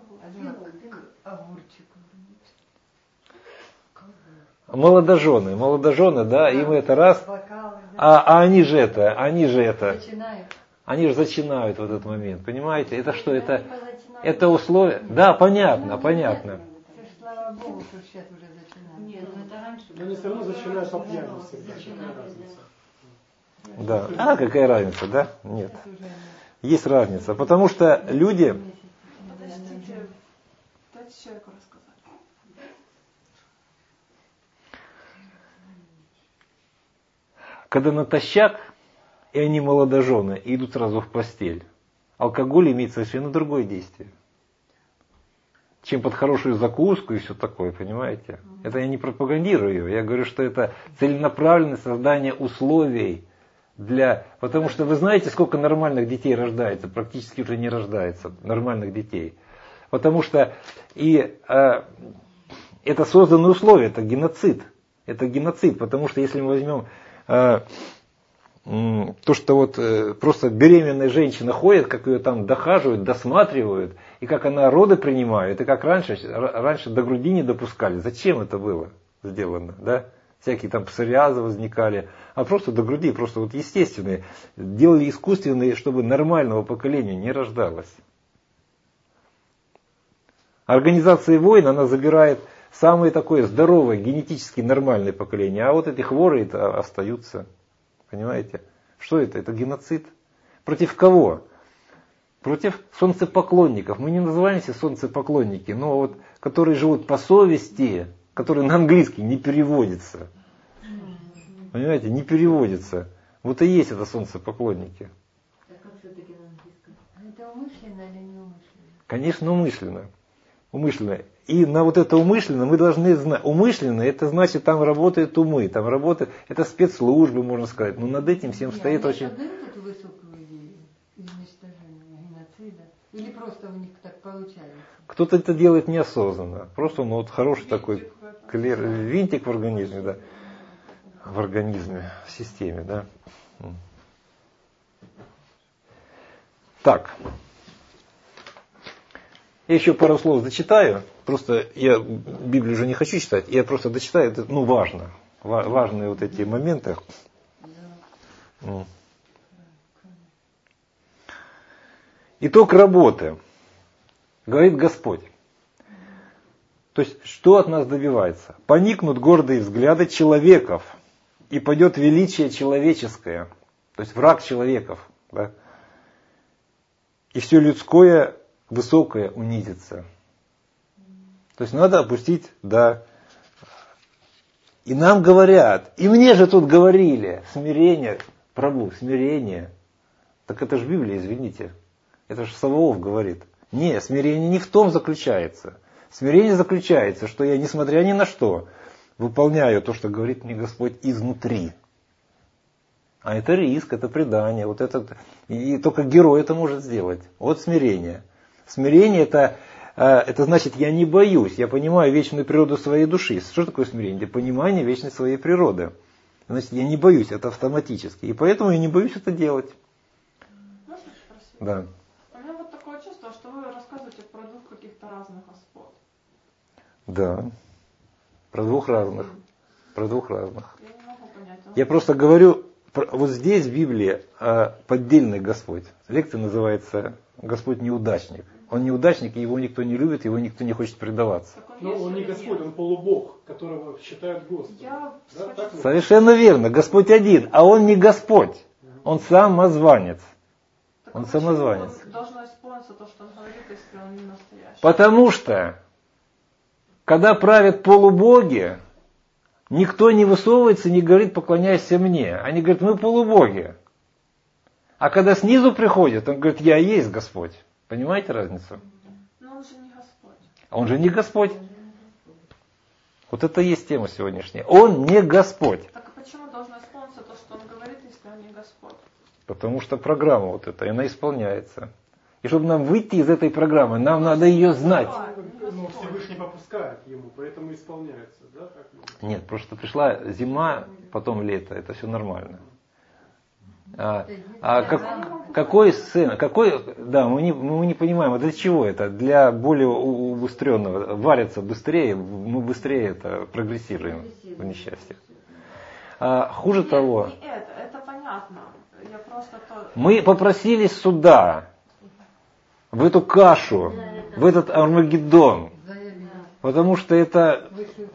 A: Молодожены, молодожены, да, им это раз. А, а они же это, они же это, они же зачинают в этот момент, понимаете? Это что, это, это условие? Да, понятно, понятно.
E: Слава Богу, что сейчас уже начинают.
D: Нет, ну это раньше.
C: Но они все равно начинают по пьяни всегда. Какая разница?
A: Да. А какая разница, да? Нет. Есть разница, потому что люди...
B: Подождите, дайте человеку рассказать.
A: Когда натощак, и они молодожены, и идут сразу в постель, алкоголь имеет совершенно другое действие, чем под хорошую закуску и все такое, понимаете? Это я не пропагандирую ее, я говорю, что это целенаправленное создание условий для... Потому что вы знаете, сколько нормальных детей рождается, практически уже не рождается нормальных детей. Потому что и э, это созданные условия, это геноцид. Это геноцид, потому что если мы возьмем э, э, то, что вот э, просто беременная женщина ходит, как ее там дохаживают, досматривают, и как она роды принимает, и как раньше, раньше до груди не допускали. Зачем это было сделано, да? Всякие там псориазы возникали, а просто до груди, просто вот естественные. Делали искусственные, чтобы нормального поколения не рождалось. Организация войн, она забирает самое такое здоровое, генетически нормальное поколение, а вот эти хворые остаются. Понимаете? Что это? Это геноцид. Против кого? Против солнцепоклонников. Мы не называемся солнцепоклонники, но вот которые живут по совести, которые на английский не переводится. Понимаете, не переводится. Вот и есть это солнцепоклонники.
E: Так как все-таки на английском? Это умышленно или не умышленно?
A: Конечно, умышленно. Умышленно. И на вот это умышленно мы должны знать. Умышленно это значит, там работают умы, там работают, это спецслужбы, можно сказать. Но над этим всем
E: Нет,
A: стоит
E: они
A: очень...
E: отдают эту высокую идею изничтожения, геноцида? Или просто у них так получается?
A: Кто-то это делает неосознанно. Просто ну, вот хороший такой клер... винтик в организме, да. В организме, в системе, да. Так. Я еще пару слов зачитаю. Просто я Библию уже не хочу читать. Я просто дочитаю. Это, ну, важно. Важные вот эти моменты. Итог работы. Говорит Господь. То есть, что от нас добивается? Поникнут гордые взгляды человеков, и пойдет величие человеческое. То есть, враг человеков. Да? И все людское, высокое унизится. То есть, надо опустить, да. И нам говорят, и мне же тут говорили, смирение, Прабу, смирение. Так это же Библия, извините. Это же Саваоф говорит. Нет, смирение не в том заключается. Смирение заключается, что я, несмотря ни на что, выполняю то, что говорит мне Господь изнутри. А это риск, это предание. Вот это, и только герой это может сделать. Вот смирение. Смирение это, это значит, я не боюсь, я понимаю вечную природу своей души. Что такое смирение? Это понимание вечной своей природы. Значит, я не боюсь, это автоматически. И поэтому я не боюсь это делать.
B: Можно спросить?
A: Да.
B: У меня вот такое чувство, что вы рассказываете про двух каких-то разных господ.
A: Да. Про двух разных. Про двух разных.
B: Я не могу понять.
A: Я просто говорю, вот здесь в Библии поддельный Господь. Лекция называется «Господь неудачник». Он неудачник, и его никто не любит, его никто не хочет предаваться.
C: Но он не Господь, он полубог, которого считают Господом.
B: Я
C: Да, так ли?
A: Совершенно верно. Господь один, а он не Господь. Он самозванец.
B: Так
A: Он
B: почему
A: самозванец.
B: должно исполниться то, что он говорит, если он не настоящий?
A: Потому что, когда правят полубоги, никто не высовывается, не говорит, поклоняйся мне. Они говорят, мы полубоги. А когда снизу приходят, он говорит, я есть Господь. Понимаете разницу?
B: Но он же не Господь.
A: А он же не Господь. Вот это и есть тема сегодняшняя. Он не Господь.
B: Так а почему должно исполниться то, что он говорит, если он не Господь?
A: Потому что программа вот эта, она исполняется. И чтобы нам выйти из этой программы, нам надо ее знать.
C: Но Всевышний попускает ему, поэтому исполняется. Да, так ли?
A: Нет, просто пришла зима, потом лето, это все нормально. А, а как, какой сын, какой, да, мы не, мы не понимаем, а для чего это? Для более убыстренного, варятся быстрее, мы быстрее это прогрессируем в несчастье. А, хуже
B: Нет,
A: того,
B: не это, это понятно. Я просто то...
A: мы попросились сюда, в эту кашу, в этот Армагеддон, потому что это...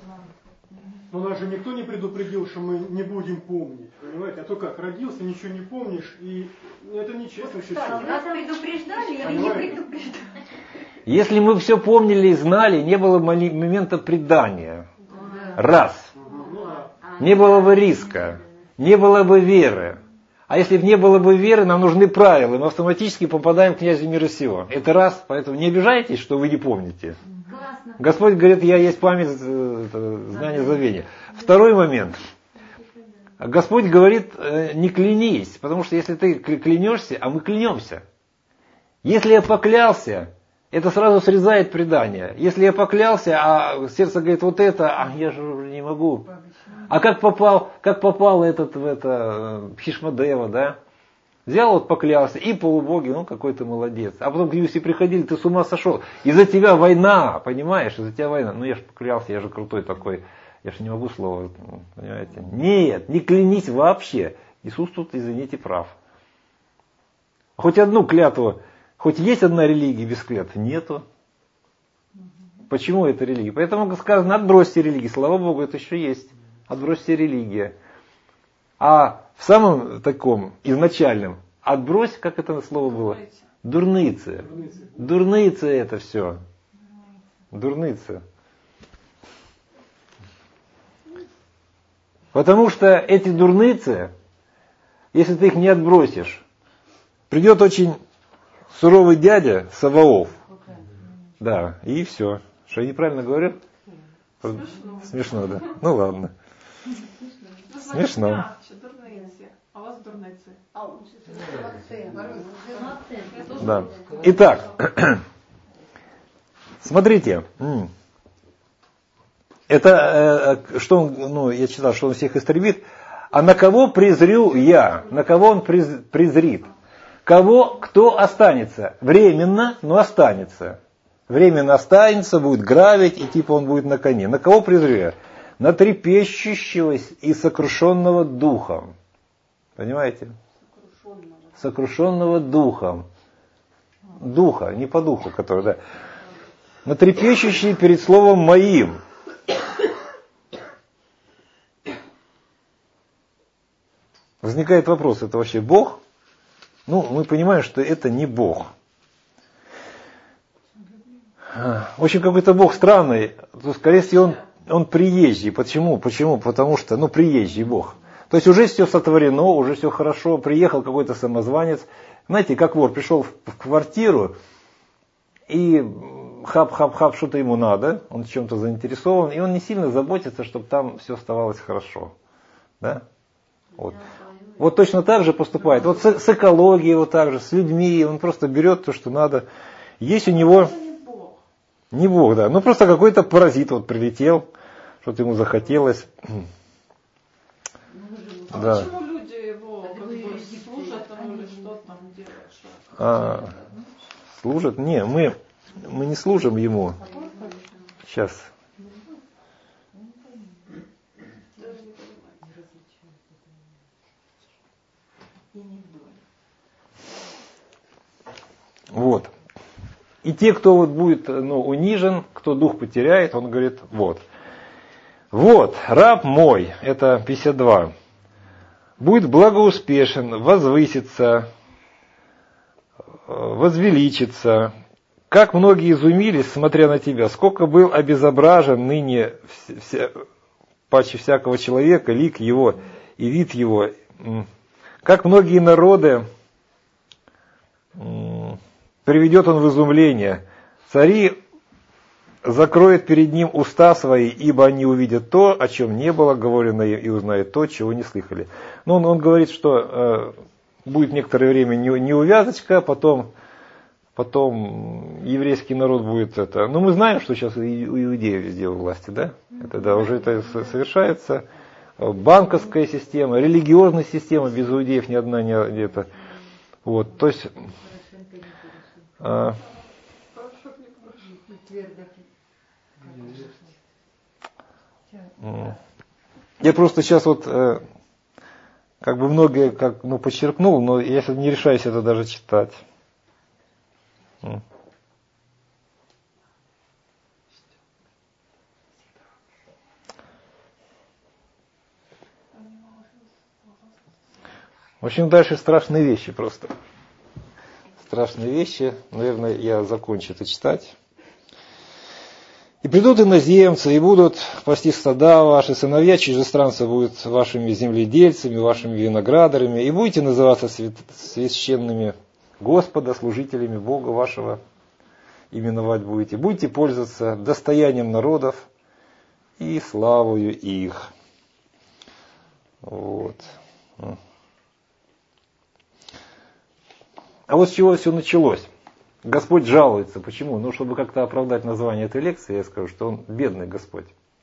C: Но нас же никто не предупредил, что мы не будем помнить. Понимаете? А то как, родился, ничего не помнишь, и это нечестно чуть-чуть.
D: Нас предупреждали или не
C: Понимаете?
D: предупреждали?
A: Если мы все помнили и знали, не было моли- момента предания. Раз.
C: Ну да.
A: Не было бы риска, не было бы веры. А если бы не было бы веры, нам нужны правила, и мы автоматически попадаем к князю мира сего. Это раз, поэтому не обижайтесь, что вы не помните.
D: Классно.
A: Господь говорит, я есть память, э, это, знание забвения. Второй момент. Господь говорит, э, не клянись, потому что если ты клянешься, а мы клянемся. Если я поклялся, это сразу срезает предание. Если я поклялся, а сердце говорит вот это, а я же уже не могу. А как попал, как попал этот в это Хишмадева, да? Взял, вот поклялся, и полубоги, ну какой ты молодец. А потом к Юсе приходили, ты с ума сошел. Из-за тебя война, понимаешь, из-за тебя война. Ну я же поклялся, я же крутой такой. Я же не могу слова, понимаете. Нет, не клянись вообще. Иисус тут, извините, прав. Хоть одну клятву, хоть есть одна религия без клятв? Нету. Почему это религия? Поэтому сказано, отбросьте религии. Слава Богу, это еще есть. Отбросьте религия. А в самом таком изначальном, отбрось, как это слово было? Дурныцы. Дурныцы это все. Дурныцы. Потому что эти дурныцы, если ты их не отбросишь, придет очень суровый дядя Саваоф. Да, и все. Что я неправильно говорю?
B: Смешно.
A: Смешно, да. Ну ладно. Смешно.
B: Мягче, дурницы. А у вас дурницы.
A: Да. Итак, смотрите. Это, что он, ну, я читал, что он всех истребит. А на кого презрю я? На кого он приз, презрит? Кого, кто останется? Временно, но останется. Временно останется, будет грабить, и типа он будет на коне. На кого презрю я? На трепещущего и сокрушенного духом. Понимаете? Сокрушенного духом. Духа, не по духу, который, да. На трепещущий перед словом моим. Возникает вопрос, это вообще Бог? Ну, мы понимаем, что это не Бог. В общем, какой-то Бог странный. То, скорее всего, он, он приезжий. Почему? Почему? Потому что, ну, приезжий Бог. То есть уже все сотворено, уже все хорошо. Приехал какой-то самозванец. Знаете, как вор пришел в квартиру и хап-хап-хап, что-то ему надо, он в чем-то заинтересован, и он не сильно заботится, чтобы там все оставалось хорошо. Да? Вот. Вот точно так же поступает. Вот с, с экологией вот так же, с людьми, он просто берет то, что надо. Есть у него...
B: Это не Бог.
A: Не Бог, да. Ну просто какой-то паразит вот прилетел, что-то ему захотелось.
B: А
A: Да.
B: почему люди его как бы служат ему или что там делают? Что?
A: А, служат? Не, мы, мы не служим ему. Сейчас. Вот. И те, кто вот будет ну, унижен, кто дух потеряет, он говорит, вот. Вот, раб мой, это пятьдесят два, будет благоуспешен, возвысится, возвеличится. Как многие изумились, смотря на тебя, сколько был обезображен ныне вся, паче всякого человека, лик его и вид его. Как многие народы приведет он в изумление. Цари закроют перед ним уста свои, ибо они увидят то, о чем не было говорено, и узнают то, чего не слыхали. Но он, он говорит, что э, будет некоторое время неувязочка, потом, потом еврейский народ будет это. Но мы знаем, что сейчас у иудеев везде у власти, да? Это да, уже это совершается. Банковская система, религиозная система, без иудеев ни одна не это. Вот, то есть. А, я просто сейчас вот э, как бы многое как, ну, подчеркнул, но я сейчас не решаюсь это даже читать. В общем, дальше страшные вещи просто. Страшные вещи. Наверное, я закончу это читать. И придут иноземцы, и будут пасти стада ваши, сыновья чужестранцы будут вашими земледельцами, вашими виноградарями, и будете называться священными Господа, служителями Бога вашего, именовать будете. Будете пользоваться достоянием народов и славою их. Вот. А вот с чего все началось. Господь жалуется. Почему? Ну, чтобы как-то оправдать название этой лекции, я скажу, что Он бедный Господь.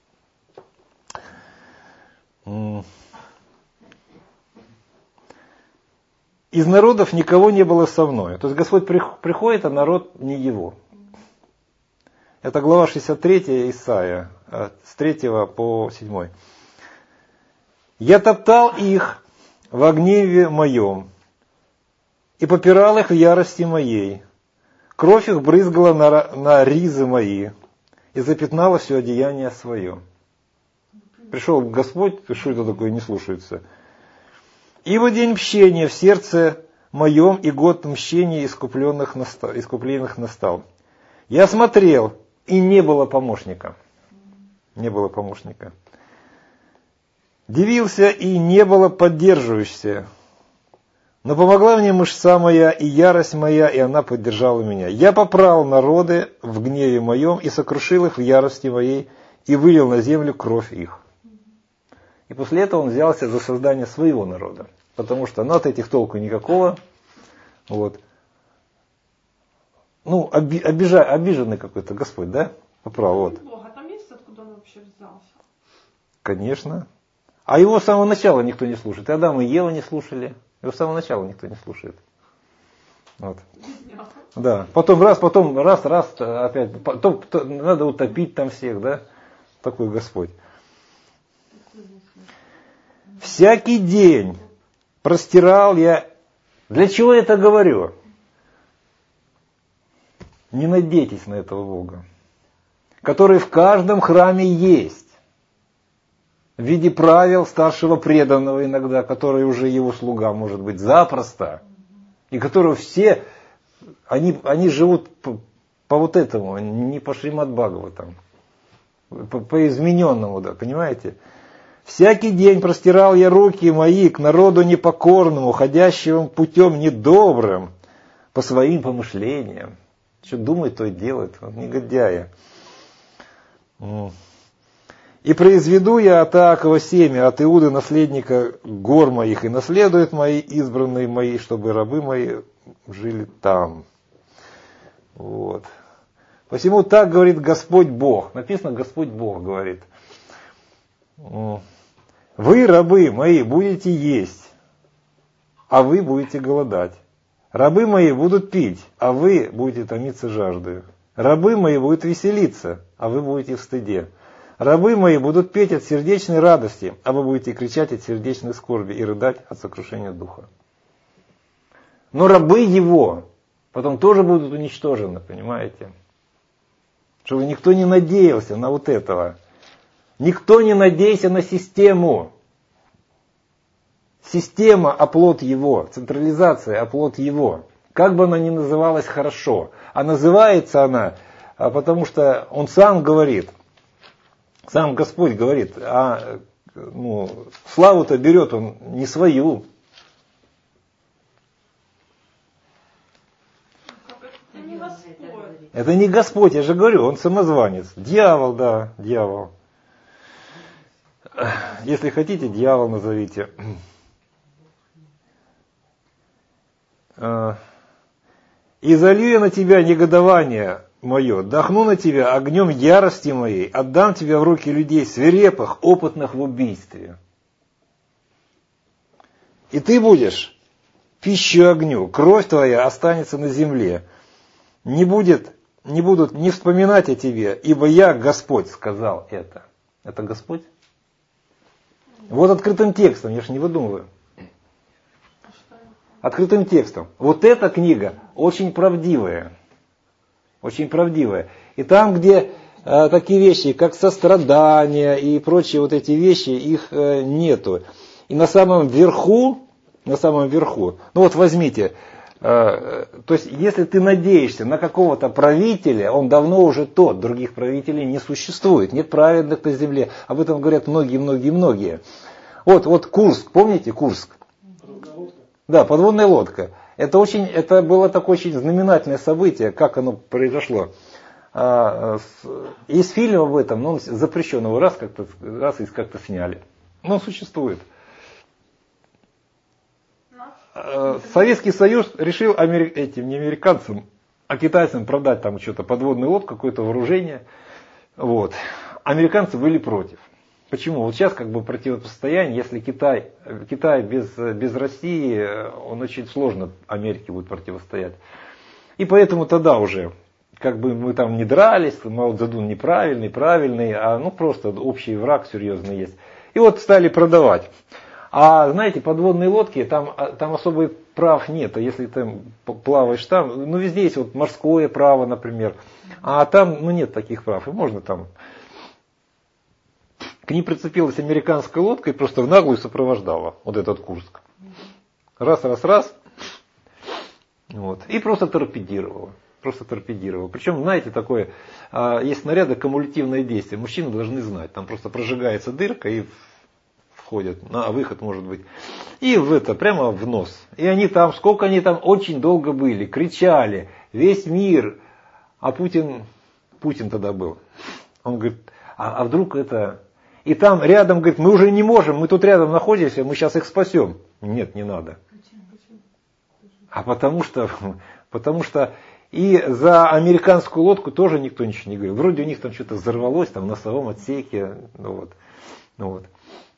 A: Из народов никого не было со мной. То есть Господь приходит, а народ не Его. Это глава шестьдесят три Исаия, с третьего по седьмой. «Я топтал их во гневе моем, и попирал их в ярости моей. Кровь их брызгала на, на ризы мои, и запятнала все одеяние свое». Пришел Господь, что это такое, не слушается. «Ибо день мщения в сердце моем, и год мщения искупленных настал, искупленных настал. Я смотрел, и не было помощника». Не было помощника. «Дивился, и не было поддерживающегося. Но помогла мне мышца моя и ярость моя, и она поддержала меня. Я попрал народы в гневе моем, и сокрушил их в ярости моей, и вылил на землю кровь их». И после этого он взялся за создание своего народа. Потому что ну, от этих толку никакого. Вот. Ну, оби, обижа, обиженный какой-то Господь, да? Попрал, вот.
B: Бог, а там есть откуда он вообще взялся?
A: Конечно. А его с самого начала никто не слушает. И Адам и Ева не слушали. Его с самого начала никто не слушает. Вот. Да. Потом раз, потом раз, раз, опять. Потом, надо утопить там всех, да? Такой Господь. Всякий день простирал я. Для чего я это говорю? Не надейтесь на этого Бога, который в каждом храме есть. В виде правил старшего преданного иногда, который уже его слуга может быть запросто. И которого все, они, они живут по, по вот этому, не по Шримад Бхагаватам, по, по измененному, да, понимаете? «Всякий день простирал я руки мои к народу непокорному, ходящему путем недобрым, по своим помышлениям». Что думает, то и делает. Он негодяя. И произведу я от Иакова семя, от Иуды наследника гор моих, и наследуют мои избранные мои, чтобы рабы мои жили там. Вот. Посему так говорит Господь Бог. Написано, Господь Бог говорит. Вы, рабы мои, будете есть, а вы будете голодать. Рабы мои будут пить, а вы будете томиться жаждою. Рабы мои будут веселиться, а вы будете в стыде. Рабы мои будут петь от сердечной радости, а вы будете кричать от сердечной скорби и рыдать от сокрушения духа. Но рабы его потом тоже будут уничтожены, понимаете? Чтобы никто не надеялся на вот этого. Никто не надейся на систему. Система – оплот его, централизация – оплот его. Как бы она ни называлась хорошо. А называется она, потому что он сам говорит, сам Господь говорит, а ну, славу-то берет он не свою.
B: Это не Господь.
A: Это не Господь, я же говорю, он самозванец. Дьявол, да, дьявол. Если хотите, дьявол назовите. И залью я на тебя негодование мое, дохну на тебя огнем ярости моей, отдам тебя в руки людей свирепых, опытных в убийстве. И ты будешь пищу огню, кровь твоя останется на земле. Не будет, не будут не вспоминать о тебе, ибо я, Господь, сказал это. Это Господь? Вот открытым текстом, я же не выдумываю. Открытым текстом. Вот эта книга очень правдивая. Очень правдивая. И там, где э, такие вещи, как сострадание и прочие вот эти вещи, их э, нету. И на самом верху, на самом верху, ну вот возьмите, э, то есть если ты надеешься на какого-то правителя, он давно уже тот, других правителей не существует, нет праведных на земле. Об этом говорят многие-многие-многие. Вот, вот Курск, помните Курск? Да, подводная лодка. Это, очень, это было такое очень знаменательное событие, как оно произошло. Есть фильм об этом, но он запрещен, его раз как-то раз и как-то сняли. Но он существует. Советский Союз решил амери... этим не американцам, а китайцам продать там что-то, подводную лодку, какое-то вооружение. Вот. Американцы были против. Почему? Вот сейчас как бы противостояние, если Китай, Китай без, без России, он очень сложно Америке будет противостоять. И поэтому тогда уже, как бы мы там не дрались, Мао Цзэдун неправильный, правильный, а ну просто общий враг серьезный есть. И вот стали продавать. А знаете, подводные лодки, там, там особых прав нет. А если ты плаваешь там, ну везде есть вот морское право, например. А там ну, нет таких прав. И можно там... К ним прицепилась американская лодка и просто в наглую сопровождала вот этот Курск. Раз, раз, раз. Вот. И просто торпедировала. Просто торпедировала. Причем, знаете, такое, есть снаряды кумулятивное действие. Мужчины должны знать. Там просто прожигается дырка и входят. А выход может быть. И в это, прямо в нос. И они там, сколько они там очень долго были, кричали. Весь мир. А Путин, Путин тогда был. Он говорит, а, а вдруг это... И там рядом, говорит, мы уже не можем, мы тут рядом находимся, мы сейчас их спасем. Нет, не надо. А потому что, потому что и за американскую лодку тоже никто ничего не говорил. Вроде у них там что-то взорвалось, там в носовом отсеке. Ну вот, ну вот.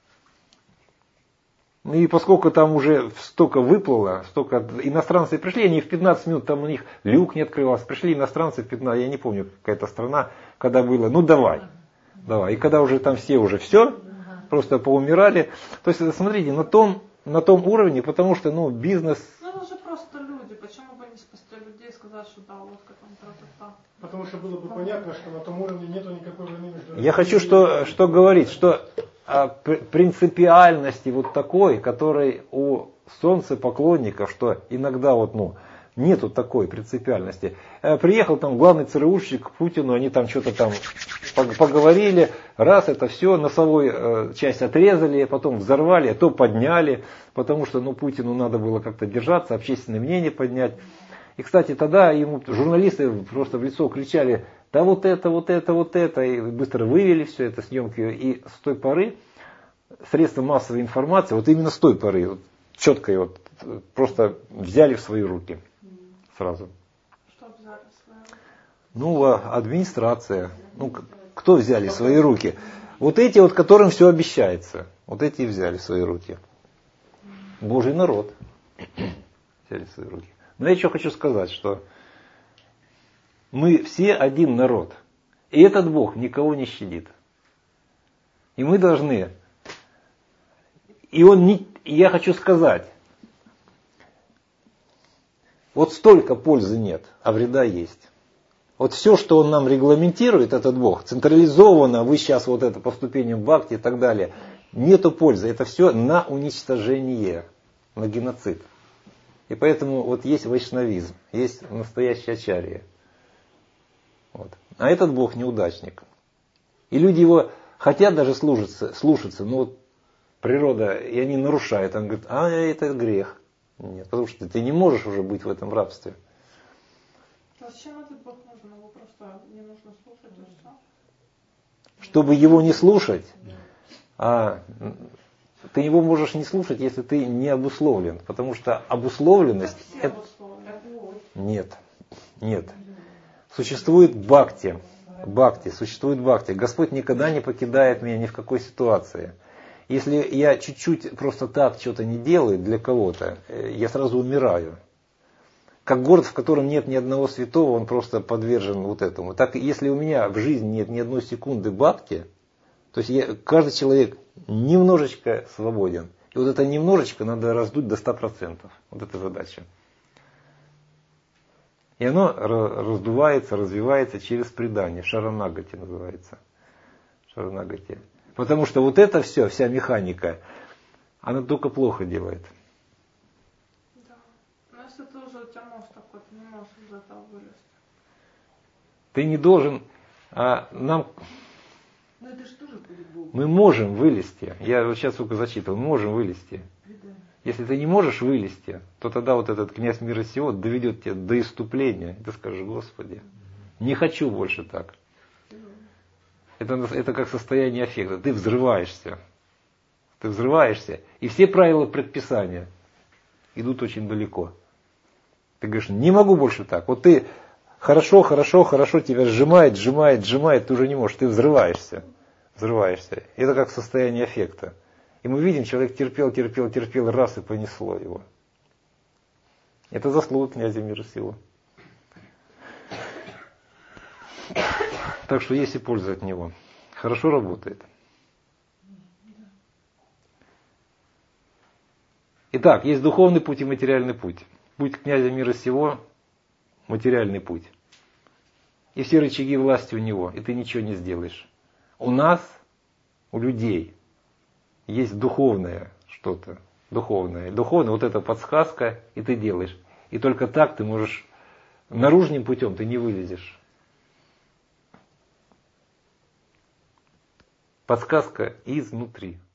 A: И поскольку там уже столько выплыло, столько иностранцы пришли, они в пятнадцать минут, там у них люк не открывался, пришли иностранцы в пятнадцать, я не помню, какая-то страна, когда было, ну давай. Давай. И когда уже там все уже все, просто поумирали. То есть, смотрите, на том, на том уровне, потому что ну, бизнес...
B: Ну это же просто люди. Почему бы не спасти людей и сказать, что да, лодка там тра-та-та.
C: Потому что было бы понятно, что на том уровне нету никакой войны между...
A: Я хочу что, что говорить, что а, принципиальности вот такой, которой у солнцепоклонников, что иногда вот, ну, нету такой принципиальности. Приехал там главный ЦРУшник к Путину, они там что-то там поговорили, раз это все, носовую часть отрезали, потом взорвали, то подняли, потому что ну, Путину надо было как-то держаться, общественное мнение поднять. И, кстати, тогда ему журналисты просто в лицо кричали: да вот это, вот это, вот это, и быстро вывели все это, съемки. И с той поры средства массовой информации, вот именно с той поры, вот, четко его просто взяли в свои руки сразу.
B: Что взяли в свои руки?
A: Ну, администрация. Ну, кто взяли в свои руки? Вот эти вот, которым все обещается. Вот эти и взяли в свои руки. Божий народ взяли в свои руки. Но я еще хочу сказать, что мы все один народ. И этот Бог никого не щадит. И мы должны... И он не... Я хочу сказать, вот столько пользы нет, а вреда есть. Вот все, что он нам регламентирует, этот Бог, централизованно, вы сейчас вот это по ступеням бхакти и так далее, нету пользы. Это все на уничтожение, на геноцид. И поэтому вот есть вайшнавизм, есть настоящая ачарья. Вот. А этот Бог неудачник. И люди его хотят даже слушаться, слушаться, но вот природа, и они нарушают. Он говорит: а это грех. Нет, потому что ты не можешь уже быть в этом рабстве.
B: А зачем этот Бог нужен? Его просто не нужно слушать, и все.
A: Чтобы его не слушать, а ты его можешь не слушать, если ты не обусловлен. Потому что обусловленность...
B: Все
A: Это...
B: обусловлены.
A: Нет, нет. Существует бхакти. Бхакти, существует бхакти. Господь никогда не покидает меня ни в какой ситуации. Если я чуть-чуть просто так что-то не делаю для кого-то, я сразу умираю. Как город, в котором нет ни одного святого, он просто подвержен вот этому. Так, если у меня в жизни нет ни одной секунды бхакти, то есть я, каждый человек немножечко свободен. И вот это немножечко надо раздуть до ста процентов. Вот эта задача. И оно раздувается, развивается через предание. Шаранагати называется. Шаранагати. Потому что вот это все, вся механика, она только плохо делает.
B: Да. Но если ты уже у тебя мозг такой, ты не можешь из этого вылезти.
A: Ты не должен... А нам...
E: Ну это же тоже будет Бог.
A: Мы можем вылезти. Я вот сейчас только зачитывал. Мы можем вылезти. Если ты не можешь вылезти, то тогда вот этот князь мира сего доведет тебя до исступления. И ты скажешь: Господи, не хочу больше так. Это, это как состояние аффекта. Ты взрываешься. Ты взрываешься. И все правила предписания идут очень далеко. Ты говоришь: не могу больше так. Вот ты хорошо, хорошо, хорошо, тебя сжимает, сжимает, сжимает, ты уже не можешь. Ты взрываешься. Взрываешься. Это как состояние аффекта. И мы видим, человек терпел, терпел, терпел, раз и понесло его. Это заслуга князя мира сего. Так что есть и польза от него. Хорошо работает. Итак, есть духовный путь и материальный путь. Путь князя мира сего – материальный путь. И все рычаги власти у него, и ты ничего не сделаешь. У нас, у людей, есть духовное что-то. Духовное. Духовное, вот эта подсказка, и ты делаешь. И только так ты можешь, наружным путем ты не вылезешь. Подсказка изнутри.